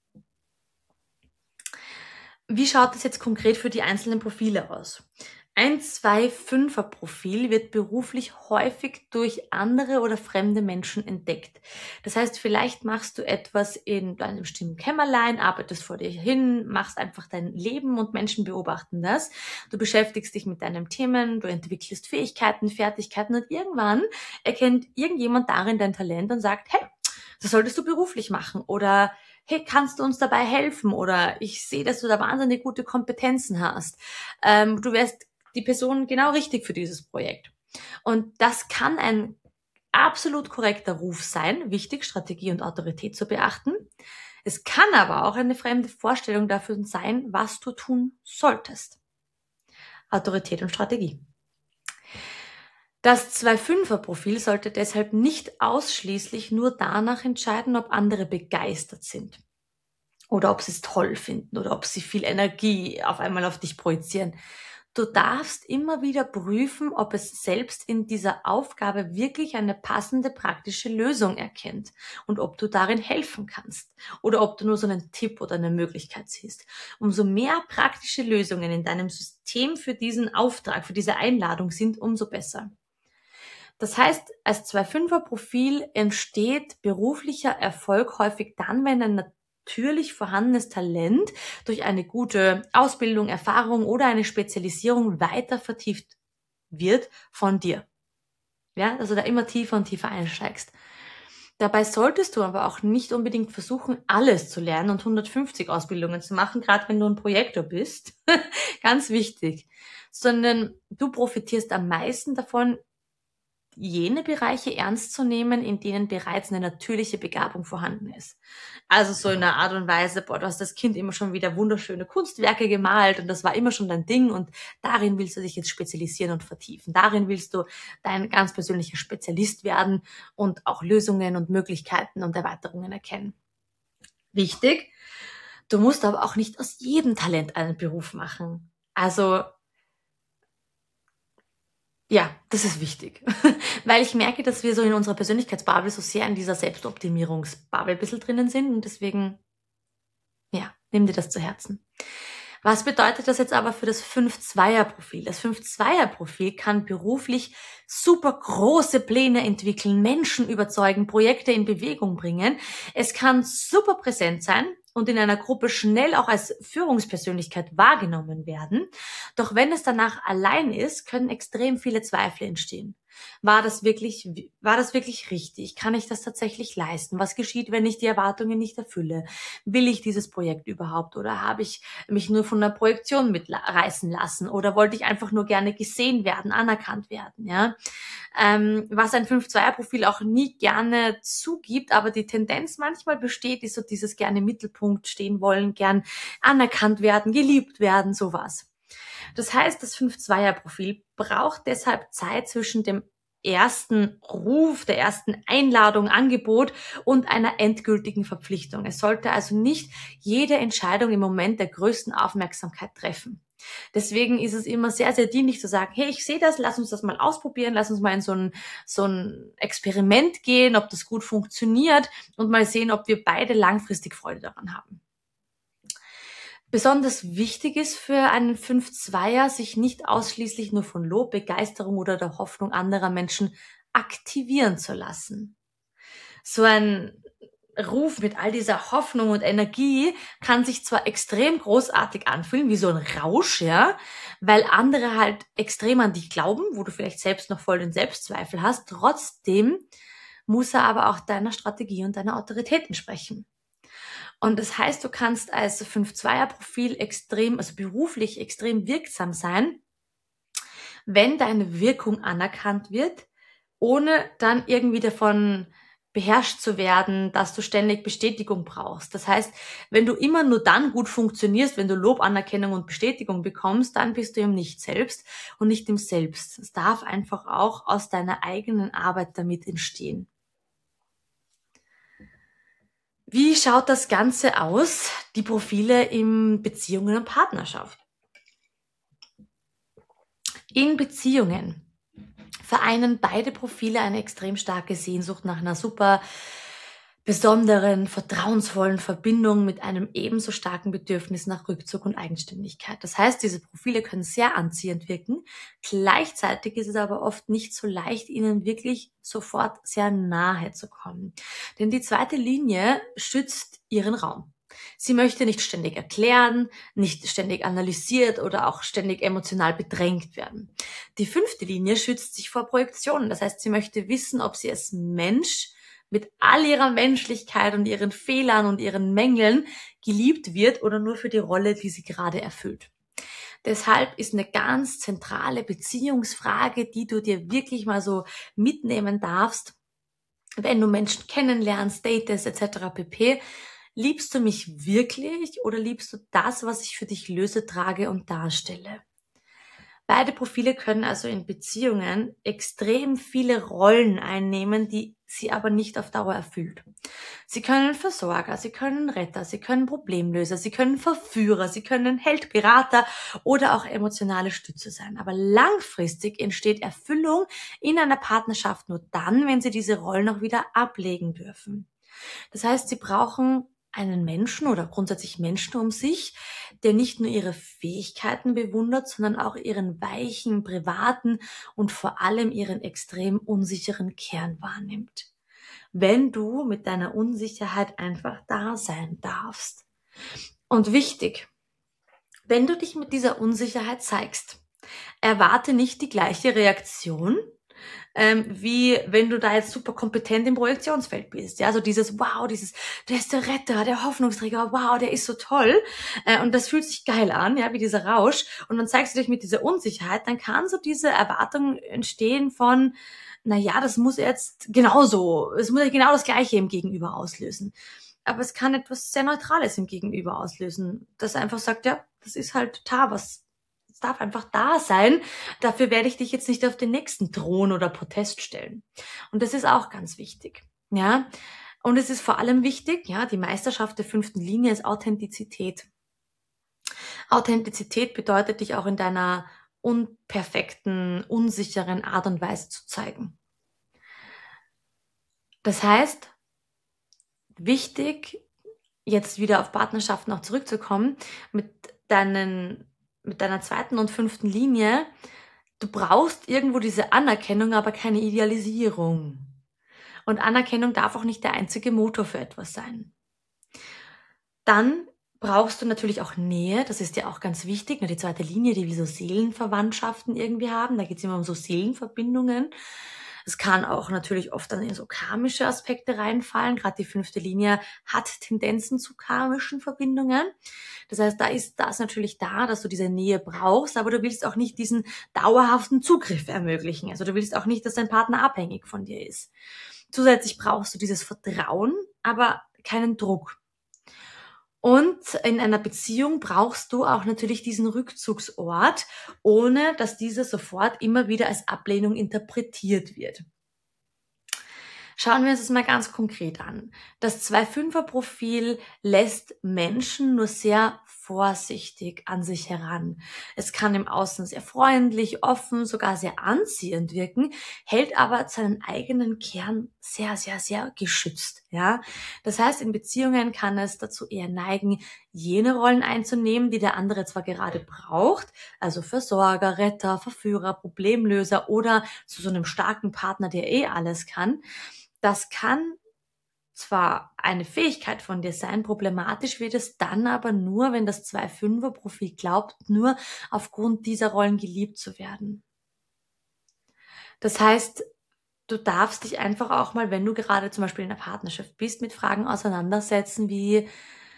Speaker 1: Wie schaut das jetzt konkret für die einzelnen Profile aus? Ein 2,5er Profil wird beruflich häufig durch andere oder fremde Menschen entdeckt. Das heißt, vielleicht machst du etwas in deinem stillen Kämmerlein, arbeitest vor dir hin, machst einfach dein Leben und Menschen beobachten das. Du beschäftigst dich mit deinen Themen, du entwickelst Fähigkeiten, Fertigkeiten und irgendwann erkennt irgendjemand darin dein Talent und sagt, hey, das solltest du beruflich machen oder hey, kannst du uns dabei helfen? Oder ich sehe, dass du da wahnsinnig gute Kompetenzen hast. Du wärst die Person genau richtig für dieses Projekt. Und das kann ein absolut korrekter Ruf sein, wichtig, Strategie und Autorität zu beachten. Es kann aber auch eine fremde Vorstellung dafür sein, was du tun solltest. Autorität und Strategie. Das 2,5er Profil sollte deshalb nicht ausschließlich nur danach entscheiden, ob andere begeistert sind oder ob sie es toll finden oder ob sie viel Energie auf einmal auf dich projizieren. Du darfst immer wieder prüfen, ob es selbst in dieser Aufgabe wirklich eine passende praktische Lösung erkennt und ob du darin helfen kannst oder ob du nur so einen Tipp oder eine Möglichkeit siehst. Umso mehr praktische Lösungen in deinem System für diesen Auftrag, für diese Einladung sind, umso besser. Das heißt, als 2,5er Profil entsteht beruflicher Erfolg häufig dann, wenn ein natürlich vorhandenes Talent durch eine gute Ausbildung, Erfahrung oder eine Spezialisierung weiter vertieft wird von dir. Ja, also da immer tiefer und tiefer einsteigst. Dabei solltest du aber auch nicht unbedingt versuchen, alles zu lernen und 150 Ausbildungen zu machen, gerade wenn du ein Projektor bist. Ganz wichtig. Sondern du profitierst am meisten davon, jene Bereiche ernst zu nehmen, in denen bereits eine natürliche Begabung vorhanden ist. Also so in einer Art und Weise, boah, du hast das Kind immer schon wieder wunderschöne Kunstwerke gemalt und das war immer schon dein Ding und darin willst du dich jetzt spezialisieren und vertiefen. Darin willst du dein ganz persönlicher Spezialist werden und auch Lösungen und Möglichkeiten und Erweiterungen erkennen. Wichtig, du musst aber auch nicht aus jedem Talent einen Beruf machen. Also ja, das ist wichtig. Weil ich merke, dass wir so in unserer Persönlichkeitsbubble so sehr in dieser Selbstoptimierungsbubble ein bisschen drinnen sind und deswegen, ja, nimm dir das zu Herzen. Was bedeutet das jetzt aber für das 5-2er-Profil? Das 5-2er-Profil kann beruflich super große Pläne entwickeln, Menschen überzeugen, Projekte in Bewegung bringen. Es kann super präsent sein und in einer Gruppe schnell auch als Führungspersönlichkeit wahrgenommen werden. Doch wenn es danach allein ist, können extrem viele Zweifel entstehen. War das wirklich richtig? Kann ich das tatsächlich leisten? Was geschieht, wenn ich die Erwartungen nicht erfülle? Will ich dieses Projekt überhaupt oder habe ich mich nur von der Projektion mitreißen lassen oder wollte ich einfach nur gerne gesehen werden, anerkannt werden, ja? Was ein 5-2er-Profil auch nie gerne zugibt, aber die Tendenz manchmal besteht, ist so dieses gerne im Mittelpunkt stehen wollen, gern anerkannt werden, geliebt werden, sowas. Das heißt, das 5-2er-Profil braucht deshalb Zeit zwischen dem ersten Ruf, der ersten Einladung, Angebot und einer endgültigen Verpflichtung. Es sollte also nicht jede Entscheidung im Moment der größten Aufmerksamkeit treffen. Deswegen ist es immer sehr, sehr dienlich zu sagen, hey, ich sehe das, lass uns das mal ausprobieren, lass uns mal in so ein Experiment gehen, ob das gut funktioniert und mal sehen, ob wir beide langfristig Freude daran haben. Besonders wichtig ist für einen 5-2er, sich nicht ausschließlich nur von Lob, Begeisterung oder der Hoffnung anderer Menschen aktivieren zu lassen. So ein Ruf mit all dieser Hoffnung und Energie kann sich zwar extrem großartig anfühlen, wie so ein Rausch, ja, weil andere halt extrem an dich glauben, wo du vielleicht selbst noch voll den Selbstzweifel hast. Trotzdem muss er aber auch deiner Strategie und deiner Autorität entsprechen. Und das heißt, du kannst als 5-2er-Profil also beruflich extrem wirksam sein, wenn deine Wirkung anerkannt wird, ohne dann irgendwie davon beherrscht zu werden, dass du ständig Bestätigung brauchst. Das heißt, wenn du immer nur dann gut funktionierst, wenn du Lob, Anerkennung und Bestätigung bekommst, dann bist du im Nicht-Selbst und nicht im Selbst. Es darf einfach auch aus deiner eigenen Arbeit damit entstehen. Wie schaut das Ganze aus, die Profile in Beziehungen und Partnerschaft? In Beziehungen vereinen beide Profile eine extrem starke Sehnsucht nach einer super besonderen, vertrauensvollen Verbindung mit einem ebenso starken Bedürfnis nach Rückzug und Eigenständigkeit. Das heißt, diese Profile können sehr anziehend wirken. Gleichzeitig ist es aber oft nicht so leicht, ihnen wirklich sofort sehr nahe zu kommen. Denn die zweite Linie schützt ihren Raum. Sie möchte nicht ständig erklären, nicht ständig analysiert oder auch ständig emotional bedrängt werden. Die 5. Linie schützt sich vor Projektionen. Das heißt, sie möchte wissen, ob sie als Mensch mit all ihrer Menschlichkeit und ihren Fehlern und ihren Mängeln geliebt wird oder nur für die Rolle, die sie gerade erfüllt. Deshalb ist eine ganz zentrale Beziehungsfrage, die du dir wirklich mal so mitnehmen darfst, wenn du Menschen kennenlernst, datest etc. pp. Liebst du mich wirklich oder liebst du das, was ich für dich löse, trage und darstelle? Beide Profile können also in Beziehungen extrem viele Rollen einnehmen, die sie aber nicht auf Dauer erfüllt. Sie können Versorger, sie können Retter, sie können Problemlöser, sie können Verführer, sie können Held, Berater oder auch emotionale Stütze sein. Aber langfristig entsteht Erfüllung in einer Partnerschaft nur dann, wenn sie diese Rollen auch wieder ablegen dürfen. Das heißt, sie brauchen einen Menschen oder grundsätzlich Menschen um sich, der nicht nur ihre Fähigkeiten bewundert, sondern auch ihren weichen, privaten und vor allem ihren extrem unsicheren Kern wahrnimmt. Wenn du mit deiner Unsicherheit einfach da sein darfst. Und wichtig, wenn du dich mit dieser Unsicherheit zeigst, erwarte nicht die gleiche Reaktion, wie wenn du da jetzt super kompetent im Projektionsfeld bist. Ja, also der ist der Retter, der Hoffnungsträger, wow, der ist so toll. Und das fühlt sich geil an, ja, wie dieser Rausch. Und dann zeigst du dich mit dieser Unsicherheit, dann kann so diese Erwartung entstehen von, na ja, es muss ja genau das Gleiche im Gegenüber auslösen. Aber es kann etwas sehr Neutrales im Gegenüber auslösen, das einfach sagt, ja, das ist halt da, es darf einfach da sein. Dafür werde ich dich jetzt nicht auf den nächsten Thron oder Protest stellen. Und das ist auch ganz wichtig. Ja. Und es ist vor allem wichtig, ja, die Meisterschaft der 5. Linie ist Authentizität. Authentizität bedeutet, dich auch in deiner unperfekten, unsicheren Art und Weise zu zeigen. Das heißt, wichtig, jetzt wieder auf Partnerschaften auch zurückzukommen, mit mit deiner zweiten und fünften Linie, du brauchst irgendwo diese Anerkennung, aber keine Idealisierung. Und Anerkennung darf auch nicht der einzige Motor für etwas sein. Dann brauchst du natürlich auch Nähe, das ist ja auch ganz wichtig. Die zweite Linie, die wie so Seelenverwandtschaften irgendwie haben, da geht es immer um so Seelenverbindungen. Es kann auch natürlich oft dann in so karmische Aspekte reinfallen. Gerade die fünfte Linie hat Tendenzen zu karmischen Verbindungen. Das heißt, da ist das natürlich da, dass du diese Nähe brauchst, aber du willst auch nicht diesen dauerhaften Zugriff ermöglichen. Also du willst auch nicht, dass dein Partner abhängig von dir ist. Zusätzlich brauchst du dieses Vertrauen, aber keinen Druck. Und in einer Beziehung brauchst du auch natürlich diesen Rückzugsort, ohne dass dieser sofort immer wieder als Ablehnung interpretiert wird. Schauen wir uns das mal ganz konkret an. Das 2-5er-Profil lässt Menschen nur sehr vorsichtig an sich heran. Es kann im Außen sehr freundlich, offen, sogar sehr anziehend wirken, hält aber seinen eigenen Kern sehr, sehr, sehr geschützt. Ja, das heißt, in Beziehungen kann es dazu eher neigen, jene Rollen einzunehmen, die der andere zwar gerade braucht, also Versorger, Retter, Verführer, Problemlöser oder zu so einem starken Partner, der alles kann. Das kann zwar eine Fähigkeit von dir sein, problematisch wird es dann aber nur, wenn das 2-5er-Profil glaubt, nur aufgrund dieser Rollen geliebt zu werden. Das heißt, du darfst dich einfach auch mal, wenn du gerade zum Beispiel in einer Partnerschaft bist, mit Fragen auseinandersetzen wie,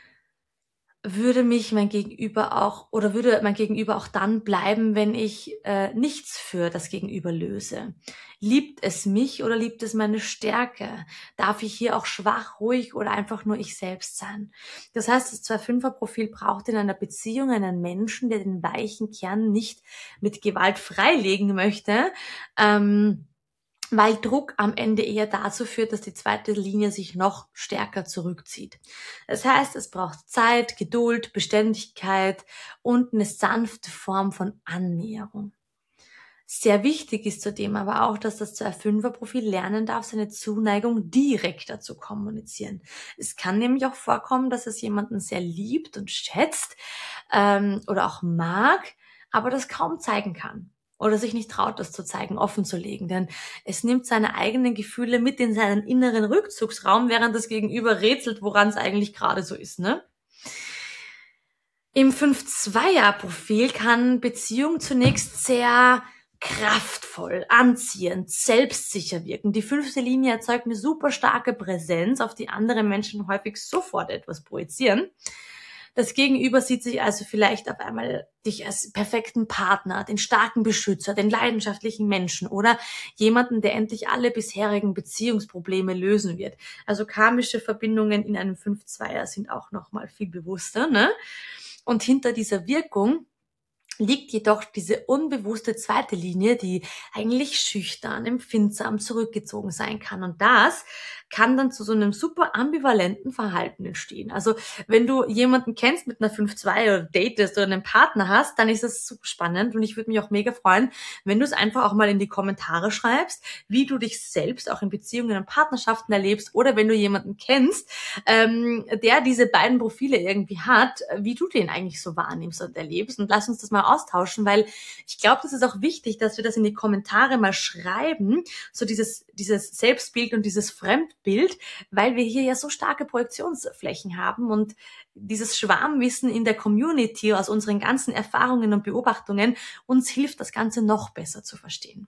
Speaker 1: würde mein Gegenüber auch dann bleiben, wenn ich nichts für das Gegenüber löse? Liebt es mich oder liebt es meine Stärke? Darf ich hier auch schwach, ruhig oder einfach nur ich selbst sein? Das heißt, das 2-5er-Profil braucht in einer Beziehung einen Menschen, der den weichen Kern nicht mit Gewalt freilegen möchte, weil Druck am Ende eher dazu führt, dass die zweite Linie sich noch stärker zurückzieht. Das heißt, es braucht Zeit, Geduld, Beständigkeit und eine sanfte Form von Annäherung. Sehr wichtig ist zudem aber auch, dass das 2-5er-Profil lernen darf, seine Zuneigung direkter zu kommunizieren. Es kann nämlich auch vorkommen, dass es jemanden sehr liebt und schätzt oder auch mag, aber das kaum zeigen kann. Oder sich nicht traut, das zu zeigen, offen zu legen. Denn es nimmt seine eigenen Gefühle mit in seinen inneren Rückzugsraum, während das Gegenüber rätselt, woran es eigentlich gerade so ist, ne? Im 5-2er-Profil kann Beziehung zunächst sehr kraftvoll, anziehend, selbstsicher wirken. Die 5. Linie erzeugt eine super starke Präsenz, auf die andere Menschen häufig sofort etwas projizieren. Das Gegenüber sieht sich also vielleicht auf einmal dich als perfekten Partner, den starken Beschützer, den leidenschaftlichen Menschen oder jemanden, der endlich alle bisherigen Beziehungsprobleme lösen wird. Also karmische Verbindungen in einem 5-2er sind auch nochmal viel bewusster, ne? Und hinter dieser Wirkung liegt jedoch diese unbewusste zweite Linie, die eigentlich schüchtern, empfindsam, zurückgezogen sein kann. Und das kann dann zu so einem super ambivalenten Verhalten entstehen. Also wenn du jemanden kennst mit einer 5-2 oder datest oder einen Partner hast, dann ist das super spannend und ich würde mich auch mega freuen, wenn du es einfach auch mal in die Kommentare schreibst, wie du dich selbst auch in Beziehungen und Partnerschaften erlebst oder wenn du jemanden kennst, der diese beiden Profile irgendwie hat, wie du den eigentlich so wahrnimmst und erlebst und lass uns das mal austauschen, weil ich glaube, das ist auch wichtig, dass wir das in die Kommentare mal schreiben, so dieses Selbstbild und dieses Fremdbild, weil wir hier ja so starke Projektionsflächen haben und dieses Schwarmwissen in der Community aus unseren ganzen Erfahrungen und Beobachtungen uns hilft, das Ganze noch besser zu verstehen.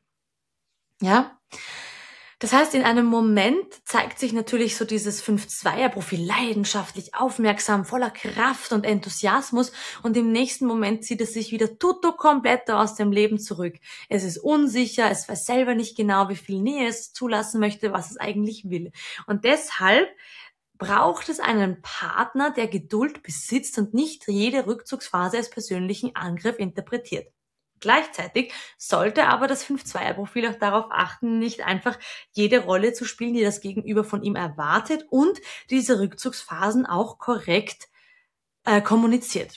Speaker 1: Ja? Das heißt, in einem Moment zeigt sich natürlich so dieses 5-2er-Profil leidenschaftlich, aufmerksam, voller Kraft und Enthusiasmus und im nächsten Moment zieht es sich wieder tutto completo aus dem Leben zurück. Es ist unsicher, es weiß selber nicht genau, wie viel Nähe es zulassen möchte, was es eigentlich will. Und deshalb braucht es einen Partner, der Geduld besitzt und nicht jede Rückzugsphase als persönlichen Angriff interpretiert. Gleichzeitig sollte aber das 5-2er-Profil auch darauf achten, nicht einfach jede Rolle zu spielen, die das Gegenüber von ihm erwartet und diese Rückzugsphasen auch korrekt kommuniziert.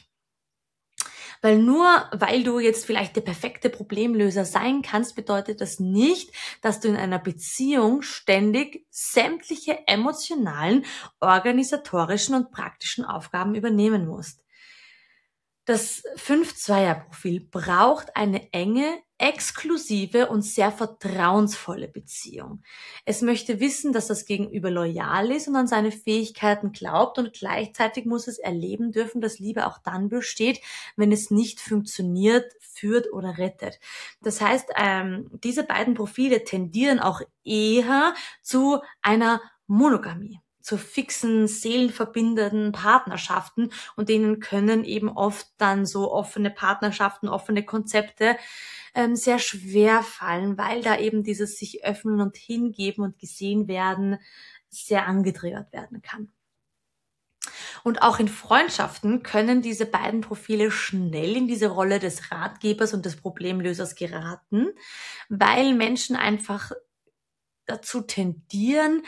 Speaker 1: Weil nur weil du jetzt vielleicht der perfekte Problemlöser sein kannst, bedeutet das nicht, dass du in einer Beziehung ständig sämtliche emotionalen, organisatorischen und praktischen Aufgaben übernehmen musst. Das 5-2er-Profil braucht eine enge, exklusive und sehr vertrauensvolle Beziehung. Es möchte wissen, dass das Gegenüber loyal ist und an seine Fähigkeiten glaubt, und gleichzeitig muss es erleben dürfen, dass Liebe auch dann besteht, wenn es nicht funktioniert, führt oder rettet. Das heißt, diese beiden Profile tendieren auch eher zu einer Monogamie, zu fixen, seelenverbindenden Partnerschaften, und denen können eben oft dann so offene Partnerschaften, offene Konzepte sehr schwer fallen, weil da eben dieses sich öffnen und hingeben und gesehen werden sehr angetriggert werden kann. Und auch in Freundschaften können diese beiden Profile schnell in diese Rolle des Ratgebers und des Problemlösers geraten, weil Menschen einfach dazu tendieren,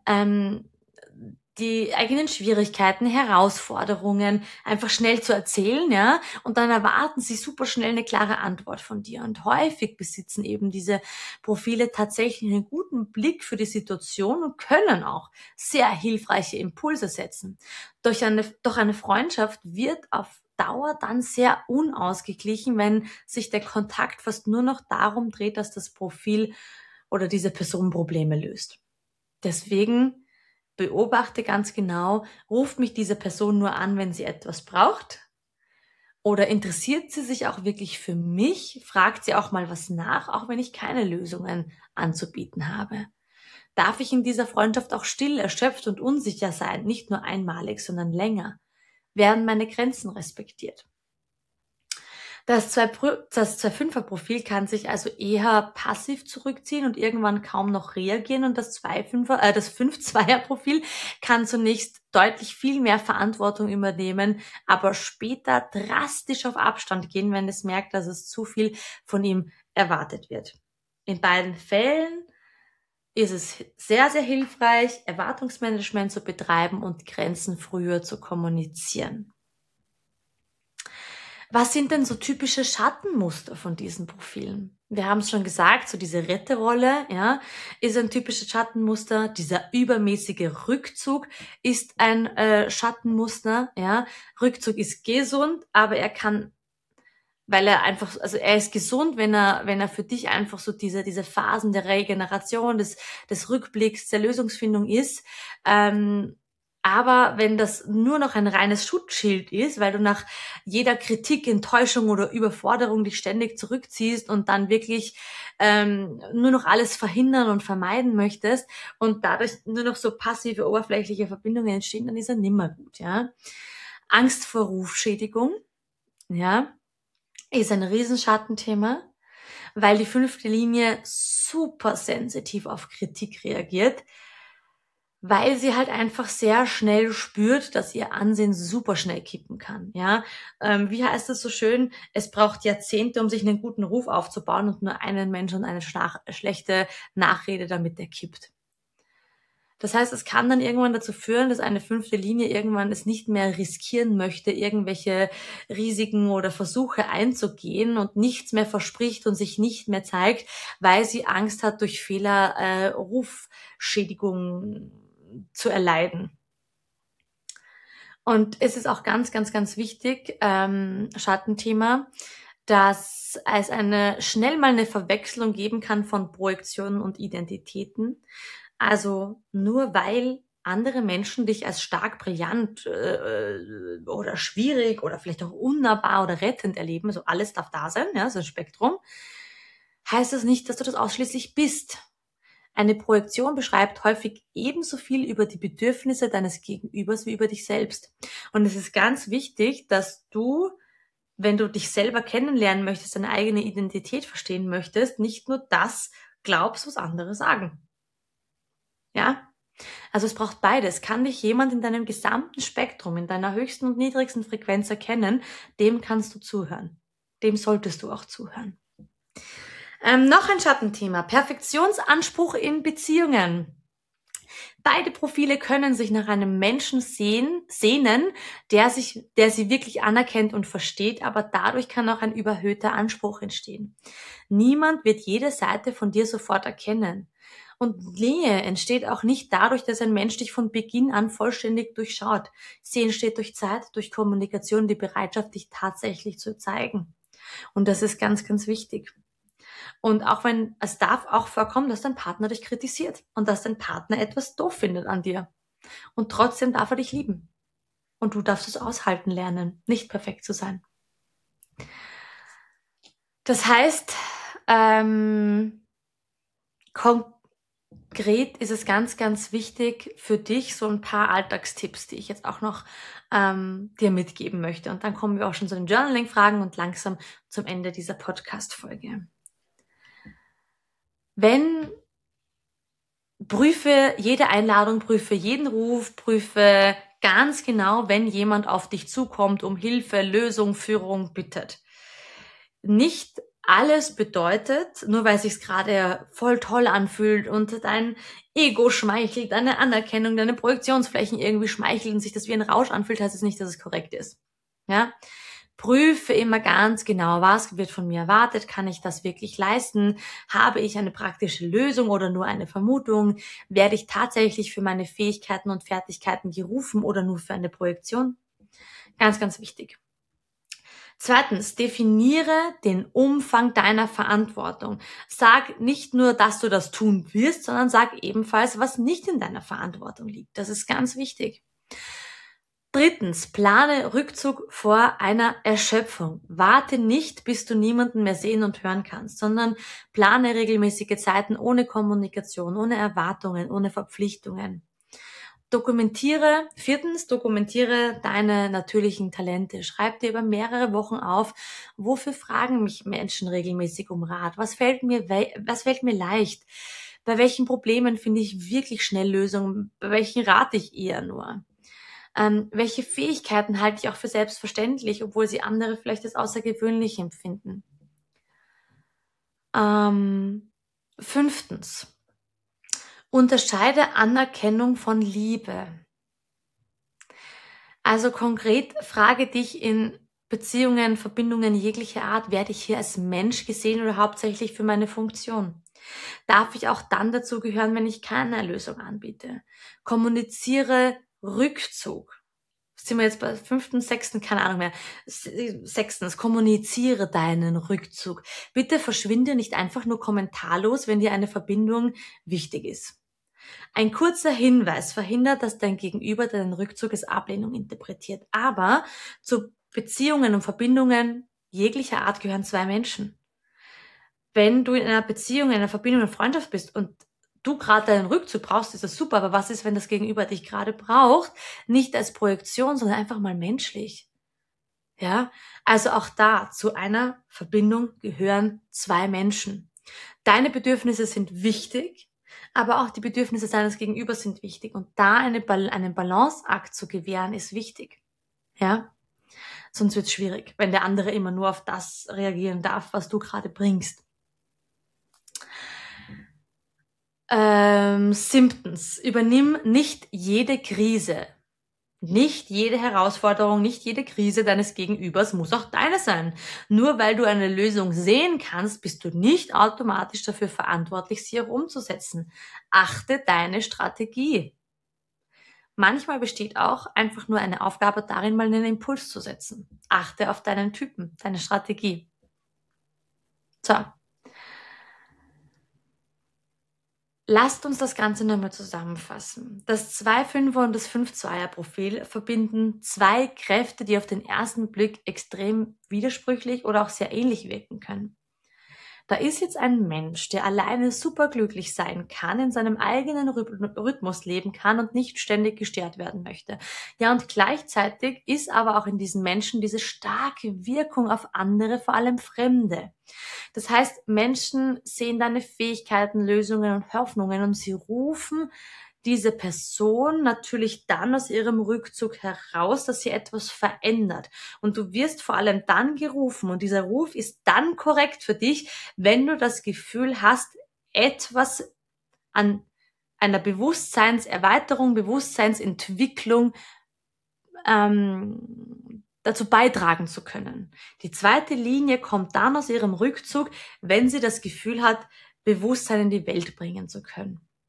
Speaker 1: die eigenen Schwierigkeiten, Herausforderungen einfach schnell zu erzählen, ja, und dann erwarten sie super schnell eine klare Antwort von dir. Und häufig besitzen eben diese Profile tatsächlich einen guten Blick für die Situation und können auch sehr hilfreiche Impulse setzen. Doch eine Freundschaft wird auf Dauer dann sehr unausgeglichen, wenn sich der Kontakt fast nur noch darum dreht, dass das Profil oder diese Person Probleme löst. Deswegen beobachte ganz genau, ruft mich diese Person nur an, wenn sie etwas braucht? Oder interessiert sie sich auch wirklich für mich? Fragt sie auch mal was nach, auch wenn ich keine Lösungen anzubieten habe? Darf ich in dieser Freundschaft auch still, erschöpft und unsicher sein, nicht nur einmalig, sondern länger? Werden meine Grenzen respektiert? Das 2-5er-Profil kann sich also eher passiv zurückziehen und irgendwann kaum noch reagieren, und das 5-2er-Profil kann zunächst deutlich viel mehr Verantwortung übernehmen, aber später drastisch auf Abstand gehen, wenn es merkt, dass es zu viel von ihm erwartet wird. In beiden Fällen ist es sehr, sehr hilfreich, Erwartungsmanagement zu betreiben und Grenzen früher zu kommunizieren. Was sind denn so typische Schattenmuster von diesen Profilen? Wir haben es schon gesagt, so diese Retterrolle, ja, ist ein typisches Schattenmuster. Dieser übermäßige Rückzug ist ein Schattenmuster, ja. Rückzug ist gesund, aber er kann, weil er einfach, also er ist gesund, wenn er für dich einfach so diese Phasen der Regeneration, des Rückblicks, der Lösungsfindung ist. Aber wenn das nur noch ein reines Schutzschild ist, weil du nach jeder Kritik, Enttäuschung oder Überforderung dich ständig zurückziehst und dann wirklich nur noch alles verhindern und vermeiden möchtest und dadurch nur noch so passive, oberflächliche Verbindungen entstehen, dann ist er nimmer gut, ja. Angst vor Rufschädigung, ja, ist ein Riesenschattenthema, weil die 5. Linie super sensitiv auf Kritik reagiert, weil sie halt einfach sehr schnell spürt, dass ihr Ansehen super schnell kippen kann, ja. Wie heißt es so schön? Es braucht Jahrzehnte, um sich einen guten Ruf aufzubauen, und nur einen Menschen und eine schlechte Nachrede, damit der kippt. Das heißt, es kann dann irgendwann dazu führen, dass eine 5. Linie irgendwann es nicht mehr riskieren möchte, irgendwelche Risiken oder Versuche einzugehen und nichts mehr verspricht und sich nicht mehr zeigt, weil sie Angst hat, durch Fehler Rufschädigung zu erleiden. Und es ist auch ganz, ganz, ganz wichtig, Schattenthema, dass es schnell mal eine Verwechslung geben kann von Projektionen und Identitäten. Also nur weil andere Menschen dich als stark brillant oder schwierig oder vielleicht auch unnahbar oder rettend erleben, also alles darf da sein, ja, so ein Spektrum, heißt das nicht, dass du das ausschließlich bist. Eine Projektion beschreibt häufig ebenso viel über die Bedürfnisse deines Gegenübers wie über dich selbst. Und es ist ganz wichtig, dass du, wenn du dich selber kennenlernen möchtest, deine eigene Identität verstehen möchtest, nicht nur das glaubst, was andere sagen. Ja? Also es braucht beides. Kann dich jemand in deinem gesamten Spektrum, in deiner höchsten und niedrigsten Frequenz erkennen, dem kannst du zuhören. Dem solltest du auch zuhören. Noch ein Schattenthema. Perfektionsanspruch in Beziehungen. Beide Profile können sich nach einem Menschen sehnen, der sie wirklich anerkennt und versteht, aber dadurch kann auch ein überhöhter Anspruch entstehen. Niemand wird jede Seite von dir sofort erkennen. Und Nähe entsteht auch nicht dadurch, dass ein Mensch dich von Beginn an vollständig durchschaut. Sie entsteht durch Zeit, durch Kommunikation, die Bereitschaft, dich tatsächlich zu zeigen. Und das ist ganz, ganz wichtig. Und auch wenn, es darf auch vorkommen, dass dein Partner dich kritisiert und dass dein Partner etwas doof findet an dir. Und trotzdem darf er dich lieben. Und du darfst es aushalten lernen, nicht perfekt zu sein. Das heißt, konkret ist es ganz, ganz wichtig für dich, so ein paar Alltagstipps, die ich jetzt auch noch dir mitgeben möchte. Und dann kommen wir auch schon zu den Journaling-Fragen und langsam zum Ende dieser Podcast-Folge. Prüfe jede Einladung, prüfe jeden Ruf, prüfe ganz genau, wenn jemand auf dich zukommt, um Hilfe, Lösung, Führung bittet. Nicht alles bedeutet, nur weil es sich gerade voll toll anfühlt und dein Ego schmeichelt, deine Anerkennung, deine Projektionsflächen irgendwie schmeicheln und sich das wie ein Rausch anfühlt, heißt es nicht, dass es korrekt ist. Ja? Prüfe immer ganz genau, was wird von mir erwartet, kann ich das wirklich leisten, habe ich eine praktische Lösung oder nur eine Vermutung, werde ich tatsächlich für meine Fähigkeiten und Fertigkeiten gerufen oder nur für eine Projektion? Ganz, ganz wichtig. Zweitens, definiere den Umfang deiner Verantwortung. Sag nicht nur, dass du das tun wirst, sondern sag ebenfalls, was nicht in deiner Verantwortung liegt. Das ist ganz wichtig. Drittens, plane Rückzug vor einer Erschöpfung. Warte nicht, bis du niemanden mehr sehen und hören kannst, sondern plane regelmäßige Zeiten ohne Kommunikation, ohne Erwartungen, ohne Verpflichtungen. Viertens, dokumentiere deine natürlichen Talente. Schreib dir über mehrere Wochen auf, wofür fragen mich Menschen regelmäßig um Rat? Was fällt mir leicht? Bei welchen Problemen finde ich wirklich schnell Lösungen? Bei welchen rate ich eher nur? Welche Fähigkeiten halte ich auch für selbstverständlich, obwohl sie andere vielleicht als außergewöhnlich empfinden? Fünftens, unterscheide Anerkennung von Liebe. Also konkret frage dich in Beziehungen, Verbindungen jeglicher Art, werde ich hier als Mensch gesehen oder hauptsächlich für meine Funktion? Darf ich auch dann dazu gehören, wenn ich keine Lösung anbiete? Kommuniziere Rückzug. Sind wir jetzt bei 5., 6., keine Ahnung mehr. 6. Kommuniziere deinen Rückzug. Bitte verschwinde nicht einfach nur kommentarlos, wenn dir eine Verbindung wichtig ist. Ein kurzer Hinweis verhindert, dass dein Gegenüber deinen Rückzug als Ablehnung interpretiert. Aber zu Beziehungen und Verbindungen jeglicher Art gehören zwei Menschen. Wenn du in einer Beziehung, in einer Verbindung, in einer Freundschaft bist und du gerade deinen Rückzug brauchst, ist das super. Aber was ist, wenn das Gegenüber dich gerade braucht? Nicht als Projektion, sondern einfach mal menschlich. Ja, also auch da zu einer Verbindung gehören zwei Menschen. Deine Bedürfnisse sind wichtig, aber auch die Bedürfnisse deines Gegenübers sind wichtig. Und da einen Balanceakt zu gewähren, ist wichtig. Ja, sonst wird es schwierig, wenn der andere immer nur auf das reagieren darf, was du gerade bringst. 7. Übernimm nicht jede Krise. Nicht jede Herausforderung, nicht jede Krise deines Gegenübers muss auch deine sein. Nur weil du eine Lösung sehen kannst, bist du nicht automatisch dafür verantwortlich, sie auch umzusetzen. Achte deine Strategie. Manchmal besteht auch einfach nur eine Aufgabe darin, mal einen Impuls zu setzen. Achte auf deinen Typen, deine Strategie. So. Lasst uns das Ganze nochmal zusammenfassen. Das 2-5er und das 5-2er Profil verbinden zwei Kräfte, die auf den ersten Blick extrem widersprüchlich oder auch sehr ähnlich wirken können. Da ist jetzt ein Mensch, der alleine superglücklich sein kann, in seinem eigenen Rhythmus leben kann und nicht ständig gestört werden möchte. Ja, und gleichzeitig ist aber auch in diesen Menschen diese starke Wirkung auf andere, vor allem Fremde. Das heißt, Menschen sehen deine Fähigkeiten, Lösungen und Hoffnungen und sie rufen diese Person natürlich dann aus ihrem Rückzug heraus, dass sie etwas verändert. Und du wirst vor allem dann gerufen und dieser Ruf ist dann korrekt für dich, wenn du das Gefühl hast, etwas an einer Bewusstseinserweiterung, Bewusstseinsentwicklung dazu beitragen zu können. Die zweite Linie kommt dann aus ihrem Rückzug, wenn sie das Gefühl hat, Bewusstsein in die Welt bringen zu können.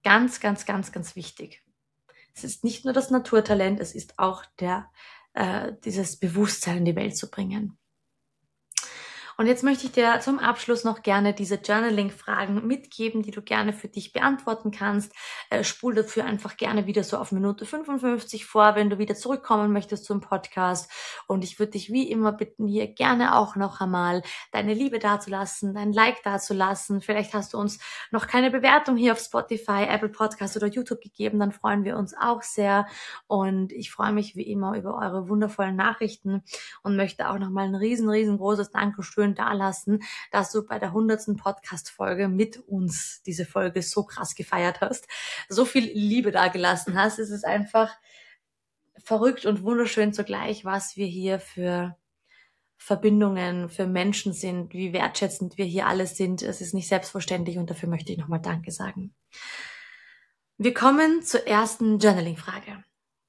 Speaker 1: Ganz, ganz, ganz, ganz wichtig. Es ist nicht nur das Naturtalent, es ist auch dieses Bewusstsein in die Welt zu bringen. Und jetzt möchte ich dir zum Abschluss noch gerne diese Journaling-Fragen mitgeben, die du gerne für dich beantworten kannst. Spul dafür einfach gerne wieder so auf Minute 55 vor, wenn du wieder zurückkommen möchtest zum Podcast. Und ich würde dich wie immer bitten, hier gerne auch noch einmal deine Liebe dazulassen, dein Like dazulassen. Vielleicht hast du uns noch keine Bewertung hier auf Spotify, Apple Podcast oder YouTube gegeben, dann freuen wir uns auch sehr. Und ich freue mich wie immer über eure wundervollen Nachrichten und möchte auch nochmal ein riesengroßes Dankeschön dalassen, dass du bei der 100. Podcast-Folge mit uns diese Folge so krass gefeiert hast, so viel Liebe da gelassen hast. Es ist einfach verrückt und wunderschön zugleich, was wir hier für Verbindungen, für Menschen sind, wie wertschätzend wir hier alle sind. Es ist nicht selbstverständlich und dafür möchte ich nochmal Danke sagen. Wir kommen zur ersten Journaling-Frage.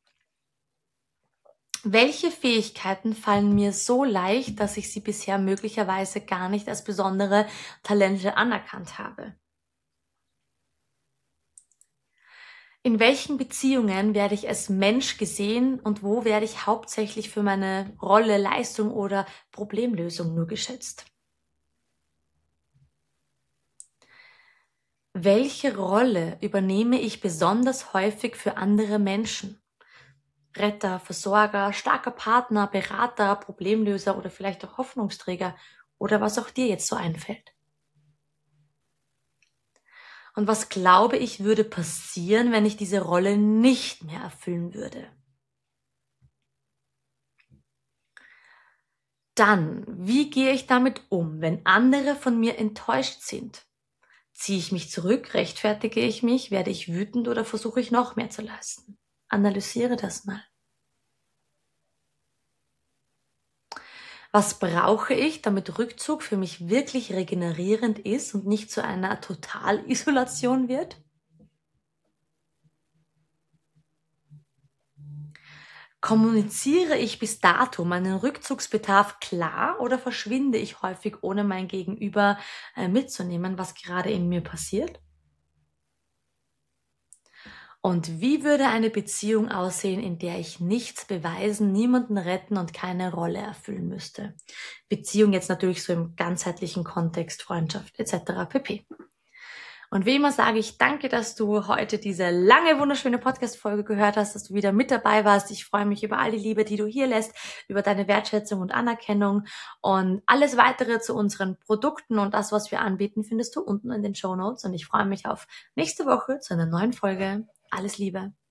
Speaker 1: Welche Fähigkeiten fallen mir so leicht, dass ich sie bisher möglicherweise gar nicht als besondere Talente anerkannt habe? In welchen Beziehungen werde ich als Mensch gesehen und wo werde ich hauptsächlich für meine Rolle, Leistung oder Problemlösung nur geschätzt? Welche Rolle übernehme ich besonders häufig für andere Menschen? Retter, Versorger, starker Partner, Berater, Problemlöser oder vielleicht auch Hoffnungsträger oder was auch dir jetzt so einfällt. Und was glaube ich würde passieren, wenn ich diese Rolle nicht mehr erfüllen würde? Dann, wie gehe ich damit um, wenn andere von mir enttäuscht sind? Ziehe ich mich zurück, rechtfertige ich mich, werde ich wütend oder versuche ich noch mehr zu leisten? Analysiere das mal. Was brauche ich, damit Rückzug für mich wirklich regenerierend ist und nicht zu einer Totalisolation wird? Kommuniziere ich bis dato meinen Rückzugsbedarf klar oder verschwinde ich häufig, ohne mein Gegenüber mitzunehmen, was gerade in mir passiert? Und wie würde eine Beziehung aussehen, in der ich nichts beweisen, niemanden retten und keine Rolle erfüllen müsste? Beziehung jetzt natürlich so im ganzheitlichen Kontext, Freundschaft etc. pp. Und wie immer sage ich danke, dass du heute diese lange, wunderschöne Podcast-Folge gehört hast, dass du wieder mit dabei warst. Ich freue mich über all die Liebe, die du hier lässt, über deine Wertschätzung und Anerkennung. Und alles weitere zu unseren Produkten und das, was wir anbieten, findest du unten in den Shownotes. Und ich freue mich auf nächste Woche zu einer neuen Folge. Alles Liebe.